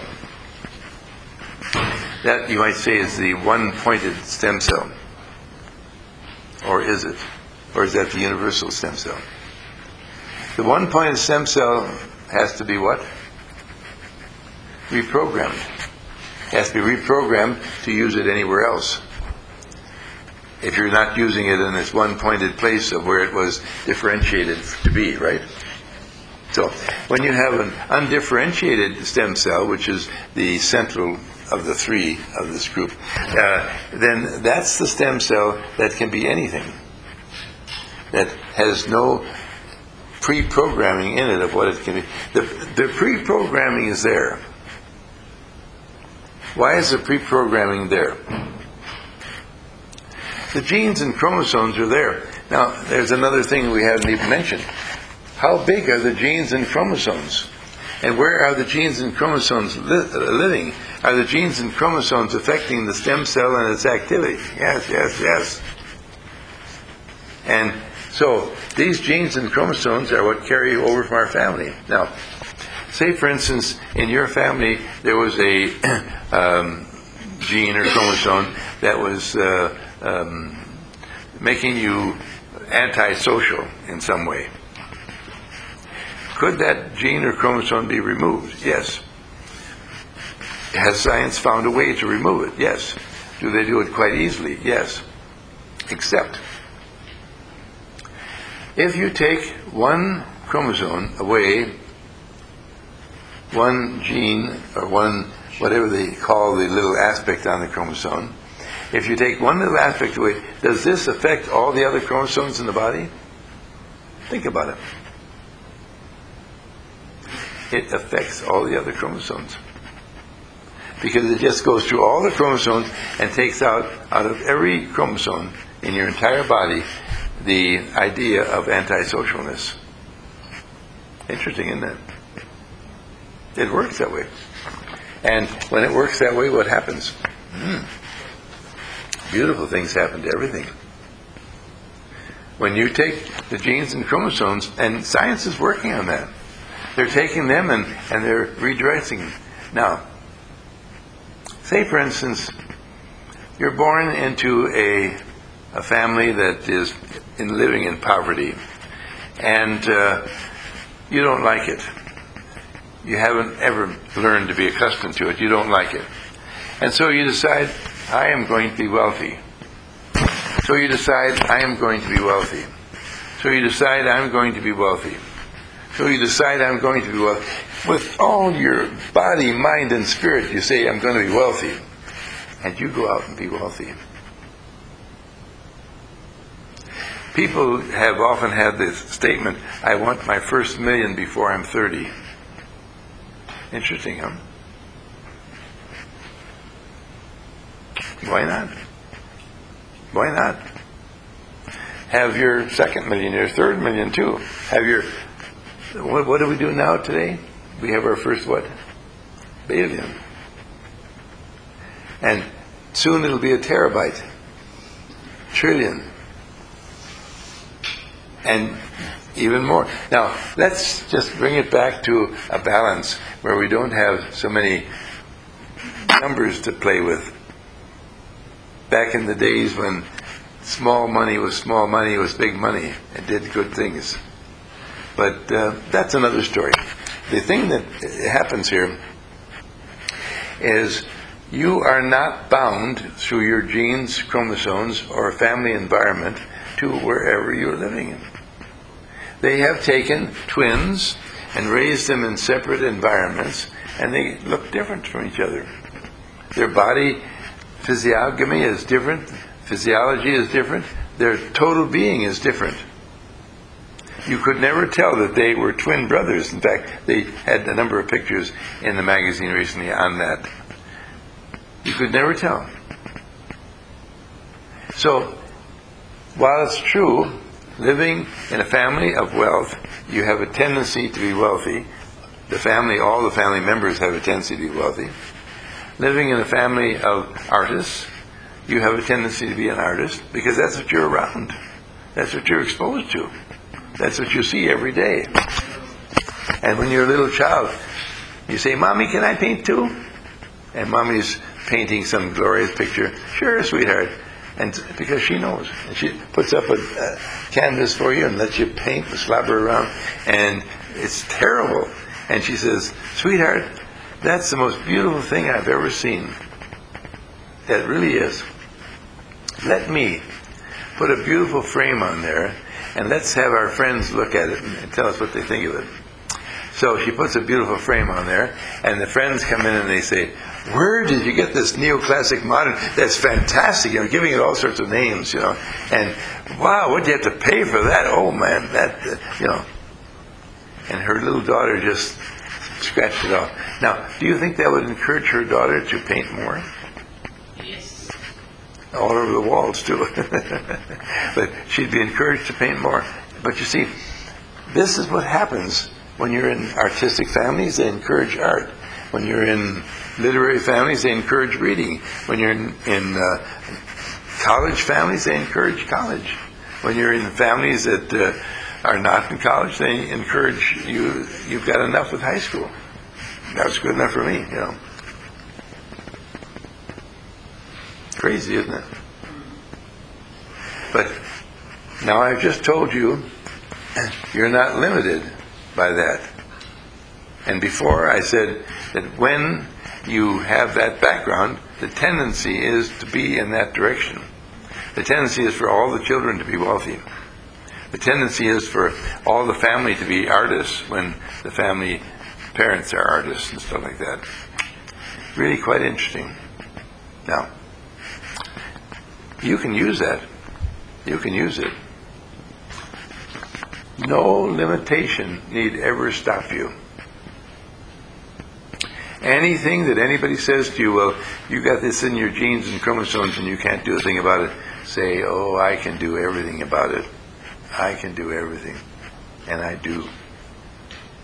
That, you might say, is the one-pointed stem cell. Or is it? Or is that the universal stem cell? The one-pointed stem cell has to be what? Reprogrammed. It has to be reprogrammed to use it anywhere else. If you're not using it in this one-pointed place of where it was differentiated to be, right? So, when you have an undifferentiated stem cell, which is the central of the 3 of this group, then that's the stem cell that can be anything. That has no pre-programming in it of what it can be. The pre-programming is there. Why is the pre-programming there? The genes and chromosomes are there. Now, there's another thing we haven't even mentioned. How big are the genes and chromosomes? And where are the genes and chromosomes living? Are the genes and chromosomes affecting the stem cell and its activity? Yes. And so, these genes and chromosomes are what carry over from our family. Now, say for instance, in your family, there was a gene or chromosome that was making you antisocial in some way. Could that gene or chromosome be removed? Yes. Has science found a way to remove it? Yes. Do they do it quite easily? Yes. Except, if you take one chromosome away, one gene, or one, whatever they call the little aspect on the chromosome, if you take one little aspect away, does this affect all the other chromosomes in the body? Think about it. It affects all the other chromosomes. Because it just goes through all the chromosomes and takes out of every chromosome in your entire body the idea of antisocialness. Interesting, isn't it? It works that way. And when it works that way, what happens? Beautiful things happen to everything. When you take the genes and chromosomes, and science is working on that. They're taking them and they're redirecting them. Now, say for instance, you're born into a family that is living in poverty, and you don't like it. You haven't ever learned to be accustomed to it. You don't like it. And so you decide, I am going to be wealthy. So you decide, I am going to be wealthy. So you decide, I'm going to be wealthy. So you decide, I'm going to be wealthy. With all your body, mind, and spirit, you say, I'm going to be wealthy. And you go out and be wealthy. People have often had this statement, I want my first million before I'm 30. Interesting, huh? Why not? Why not? Have your second million, your third million too. Have your, what do we do now today? We have our first what? Billion. And soon it'll be a terabyte. Trillion. And even more. Now, let's just bring it back to a balance where we don't have so many numbers to play with. Back in the days when small money was big money, and did good things. But that's another story. The thing that happens here is you are not bound through your genes, chromosomes, or family environment to wherever you're living in. They have taken twins and raised them in separate environments, and they look different from each other. Their body physiognomy is different, physiology is different, their total being is different. You could never tell that they were twin brothers. In fact, they had a number of pictures in the magazine recently on that. You could never tell. So, while it's true, living in a family of wealth, you have a tendency to be wealthy. All the family members have a tendency to be wealthy. Living in a family of artists, you have a tendency to be an artist because that's what you're around. That's what you're exposed to. That's what you see every day. And when you're a little child, you say, Mommy, can I paint too? And Mommy's painting some glorious picture. Sure, sweetheart. And because she knows. And she puts up a canvas for you and lets you paint and slobber around. And it's terrible. And she says, sweetheart, that's the most beautiful thing I've ever seen. That really is. Let me put a beautiful frame on there, and let's have our friends look at it and tell us what they think of it. So she puts a beautiful frame on there, and the friends come in and they say, where did you get this neoclassic modern? That's fantastic, giving it all sorts of names, And wow, what'd you have to pay for that? Oh man, that. And her little daughter just scratched it off. Now, do you think that would encourage her daughter to paint more? Yes. All over the walls, too. But she'd be encouraged to paint more. But you see, this is what happens when you're in artistic families. They encourage art. When you're in literary families, they encourage reading. When you're in college families, they encourage college. When you're in families that are not in college, they encourage you. You've got enough with high school. That's good enough for me, Crazy, isn't it? But now I've just told you, you're not limited by that. And before I said that when you have that background, the tendency is to be in that direction. The tendency is for all the children to be wealthy. The tendency is for all the family to be artists when the family parents are artists and stuff like that. Really quite interesting. Now, you can use that. You can use it. No limitation need ever stop you. Anything that anybody says to you, well, you got this in your genes and chromosomes and you can't do a thing about it, say, oh, I can do everything about it. I can do everything. And I do.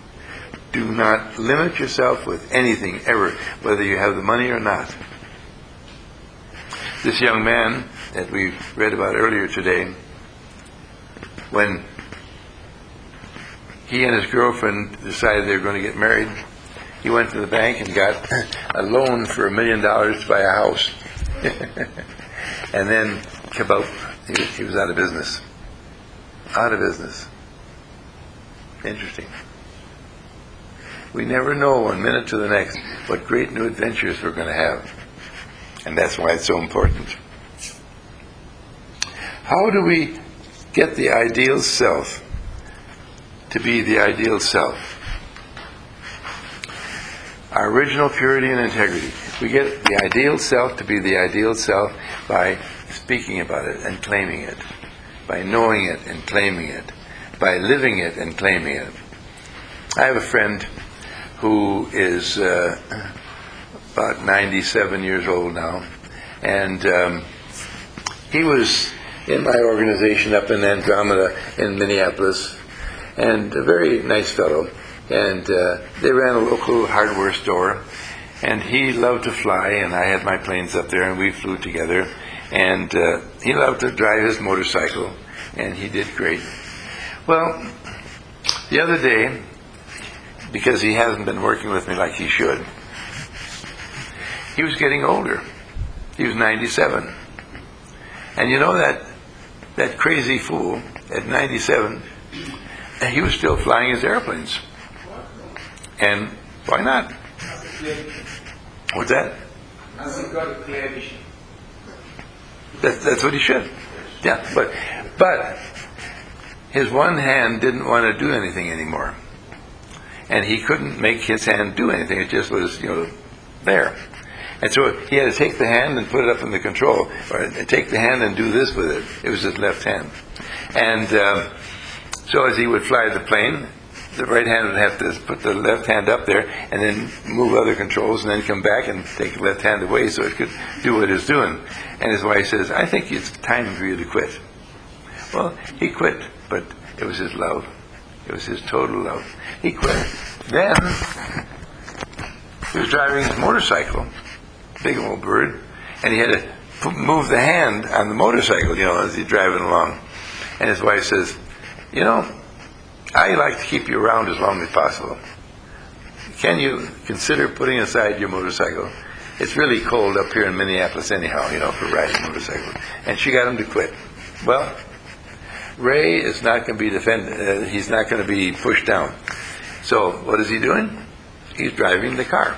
Do not limit yourself with anything, ever, whether you have the money or not. This young man that we read about earlier today, when he and his girlfriend decided they were going to get married, he went to the bank and got a loan for $1 million to buy a house. And then, kaboup, he was out of business. Out of business. Interesting. We never know 1 minute to the next what great new adventures we're going to have. And that's why it's so important. How do we get the ideal self to be the ideal self? Our original purity and integrity. We get the ideal self to be the ideal self by speaking about it and claiming it, by knowing it and claiming it, by living it and claiming it. I have a friend who is about 97 years old now, and he was in my organization up in Andromeda in Minneapolis, and a very nice fellow. And they ran a local hardware store, and he loved to fly, and I had my planes up there, and we flew together. And he loved to drive his motorcycle, and he did great. Well, the other day, because he hasn't been working with me like he should, he was getting older. He was 97. And you know that crazy fool at 97, he was still flying his airplanes. And why not? What's that? Has he got a clear vision? That's what he should. Yeah, but his one hand didn't want to do anything anymore. And he couldn't make his hand do anything. It just was, there. And so he had to take the hand and put it up in the control, or take the hand and do this with it. It was his left hand. And so as he would fly the plane, the right hand would have to put the left hand up there and then move other controls and then come back and take the left hand away so it could do what it's doing. And his wife says, "I think it's time for you to quit." Well, he quit, but it was his love. It was his total love. He quit. Then he was driving his motorcycle, big old bird, and he had to move the hand on the motorcycle, as he's driving along. And his wife says, "I like to keep you around as long as possible. Can you consider putting aside your motorcycle? It's really cold up here in Minneapolis anyhow, for riding motorcycles." And she got him to quit. Well, Ray is not going to be defended. He's not going to be pushed down. So what is he doing? He's driving the car.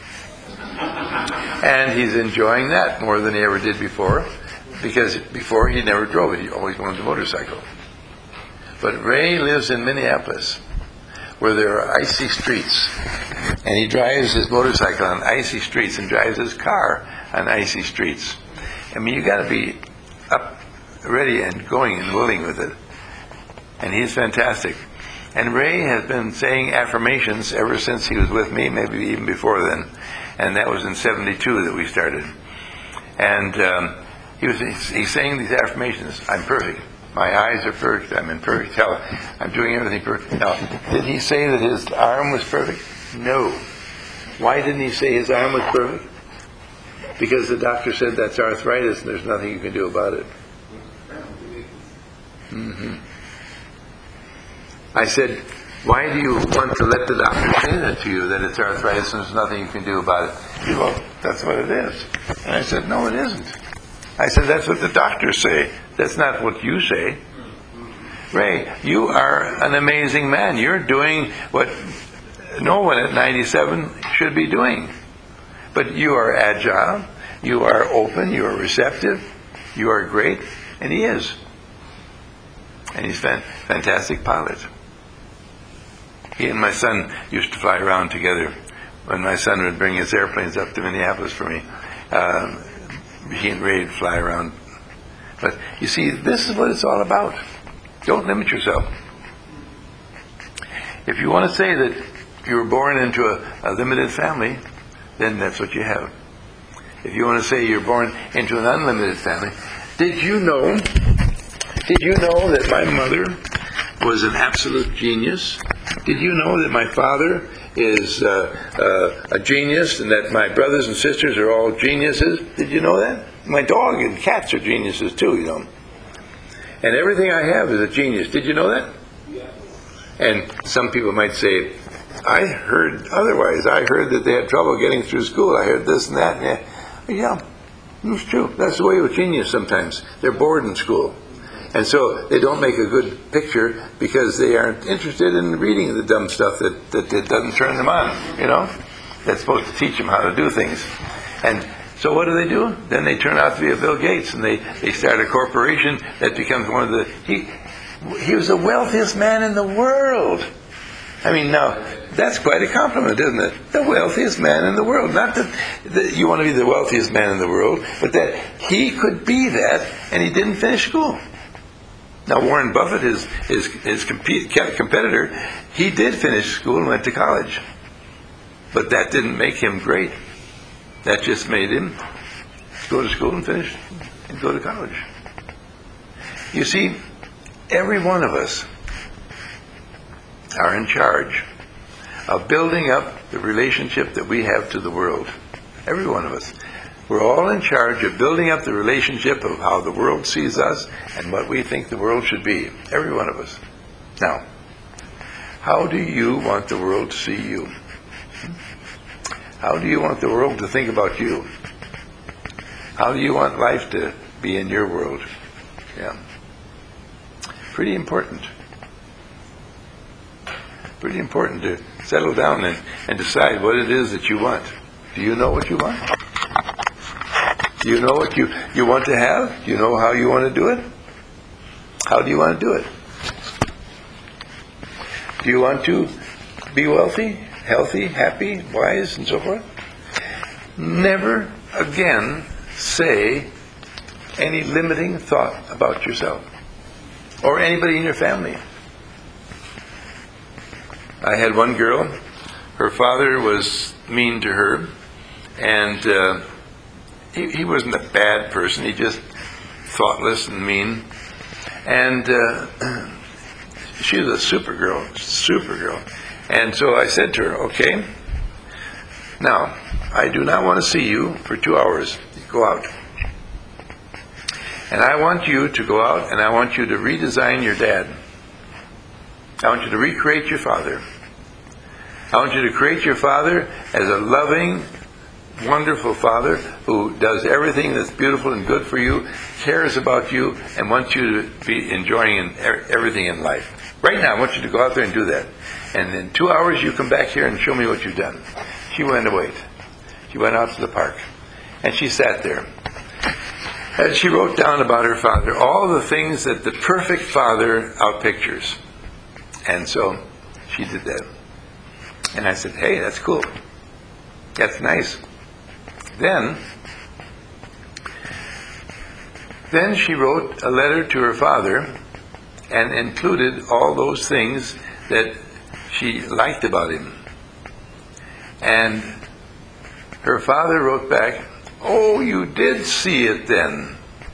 And he's enjoying that more than he ever did before, because before he never drove it. He always wanted the motorcycle. But Ray lives in Minneapolis, where there are icy streets. And he drives his motorcycle on icy streets and drives his car on icy streets. I mean, you got to be up, ready and going and willing with it. And he's fantastic. And Ray has been saying affirmations ever since he was with me, maybe even before then. And that was in 72 that we started. And he's saying these affirmations. I'm perfect. My eyes are perfect. I'm in perfect health. I'm doing everything perfect. Now, did he say that his arm was perfect? No. Why didn't he say his arm was perfect? Because the doctor said that's arthritis and there's nothing you can do about it. Mm-hmm. I said, "Why do you want to let the doctor say that to you, that it's arthritis and there's nothing you can do about it?" He said, "Well, that's what it is." And I said, "No, it isn't." I said, "That's what the doctors say. That's not what you say." Ray, you are an amazing man. You're doing what no one at 97 should be doing. But you are agile, you are open, you are receptive, you are great, and he is. And he's a fantastic pilot. He and my son used to fly around together. When my son would bring his airplanes up to Minneapolis for me, he and Ray would fly around. But you see, this is what it's all about. Don't limit yourself. If you want to say that you were born into a limited family, then that's what you have. If you want to say you're born into an unlimited family, did you know that my mother was an absolute genius? Did you know that my father is a genius, and that my brothers and sisters are all geniuses. Did you know that? My dog and cats are geniuses too, you know. And everything I have is a genius. Did you know that? And some people might say, I heard otherwise. I heard that they had trouble getting through school. I heard this and that. Yeah, it's true. That's the way with genius sometimes. They're bored in school. And so they don't make a good picture because they aren't interested in reading the dumb stuff that doesn't turn them on, you know? That's supposed to teach them how to do things. And so what do? Then they turn out to be a Bill Gates, and they start a corporation that becomes one of the... He was the wealthiest man in the world. I mean, now, that's quite a compliment, isn't it? The wealthiest man in the world. Not that you want to be the wealthiest man in the world, but that he could be that, and he didn't finish school. Now, Warren Buffett, his competitor, he did finish school and went to college. But that didn't make him great. That just made him go to school and finish and go to college. You see, every one of us are in charge of building up the relationship that we have to the world. Every one of us. We're all in charge of building up the relationship of how the world sees us and what we think the world should be. Every one of us. Now, how do you want the world to see you? How do you want the world to think about you? How do you want life to be in your world? Yeah. Pretty important. Pretty important to settle down and decide what it is that you want. Do you know what you want? Do you know what you want to have? Do you know how you want to do it? How do you want to do it? Do you want to be wealthy, healthy, happy, wise, and so forth? Never again say any limiting thought about yourself or anybody in your family. I had one girl, her father was mean to her, and he wasn't a bad person, he just thoughtless and mean. And she was a super girl. And so I said to her, okay, now, I do not want to see you for 2 hours. Go out. And I want you to go out and I want you to redesign your dad. I want you to recreate your father. I want you to create your father as a loving, wonderful father who does everything that's beautiful and good for you, cares about you, and wants you to be enjoying everything in life. Right now, I want you to go out there and do that. And in 2 hours, you come back here and show me what you've done. She went away. She went out to the park. And she sat there. And she wrote down about her father all the things that the perfect father outpictures. And so she did that. And I said, hey, that's cool. That's nice. Then she wrote a letter to her father and included all those things that she liked about him. And her father wrote back, oh, you did see it then.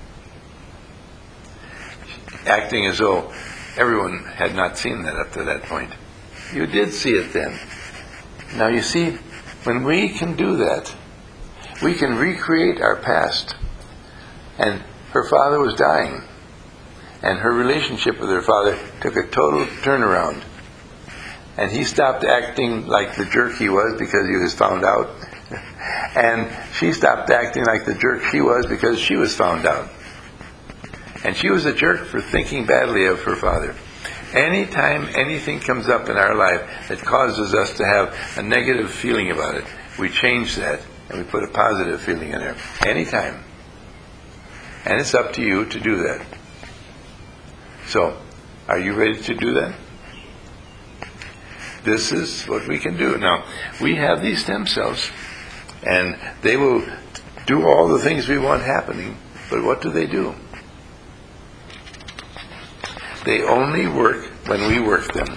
Acting as though everyone had not seen that up to that point. You did see it then. Now you see, when we can do that, we can recreate our past. And her father was dying. And her relationship with her father took a total turnaround. And he stopped acting like the jerk he was because he was found out. And she stopped acting like the jerk she was because she was found out. And she was a jerk for thinking badly of her father. Anytime anything comes up in our life that causes us to have a negative feeling about it, we change that and we put a positive feeling in there. Anytime. And it's up to you to do that. So, are you ready to do that? This is what we can do. Now, we have these stem cells, and they will do all the things we want happening, but what do? They only work when we work them.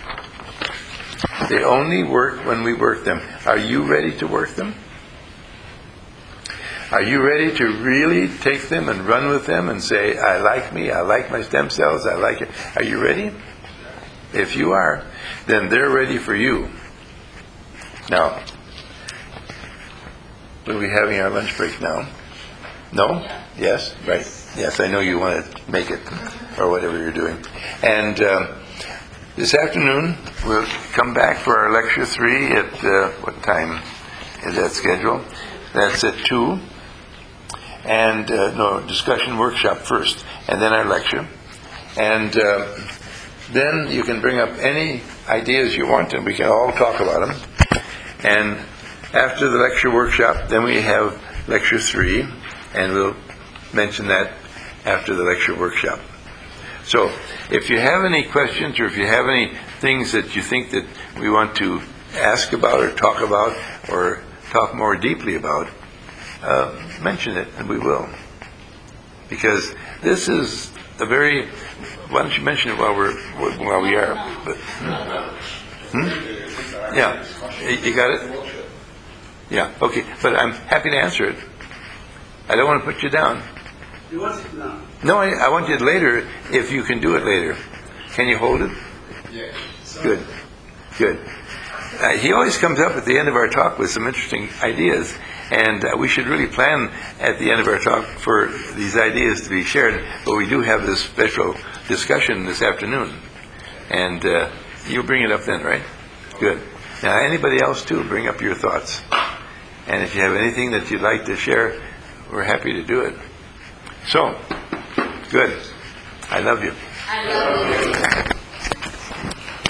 They only work when we work them. Are you ready to work them? Are you ready to really take them and run with them and say, I like me, I like my stem cells, I like it? Are you ready? If you are, then they're ready for you. Now, we'll be having our lunch break now. No? Yes? Right. Yes, I know you want to make it, or whatever you're doing. And this afternoon, we'll come back for our Lecture 3 at, what time is that scheduled? That's at 2. And, discussion workshop first, and then our lecture. And then you can bring up any ideas you want, and we can all talk about them. And after the lecture workshop, then we have Lecture 3, and we'll mention that after the lecture workshop. So, if you have any questions, or if you have any things that you think that we want to ask about, or talk more deeply about, mention it, and we will. Because this is a very... Why don't you mention it while we are? But, Yeah. You got it? Yeah, okay. But I'm happy to answer it. I don't want to put you down. You want it now? No, I want you later, if you can do it later. Can you hold it? Yes. Good. He always comes up at the end of our talk with some interesting ideas, and we should really plan at the end of our talk for these ideas to be shared, but we do have this special discussion this afternoon. And you'll bring it up then, right? Good. Now, anybody else, too, bring up your thoughts. And if you have anything that you'd like to share, we're happy to do it. So, good. I love you. I love you.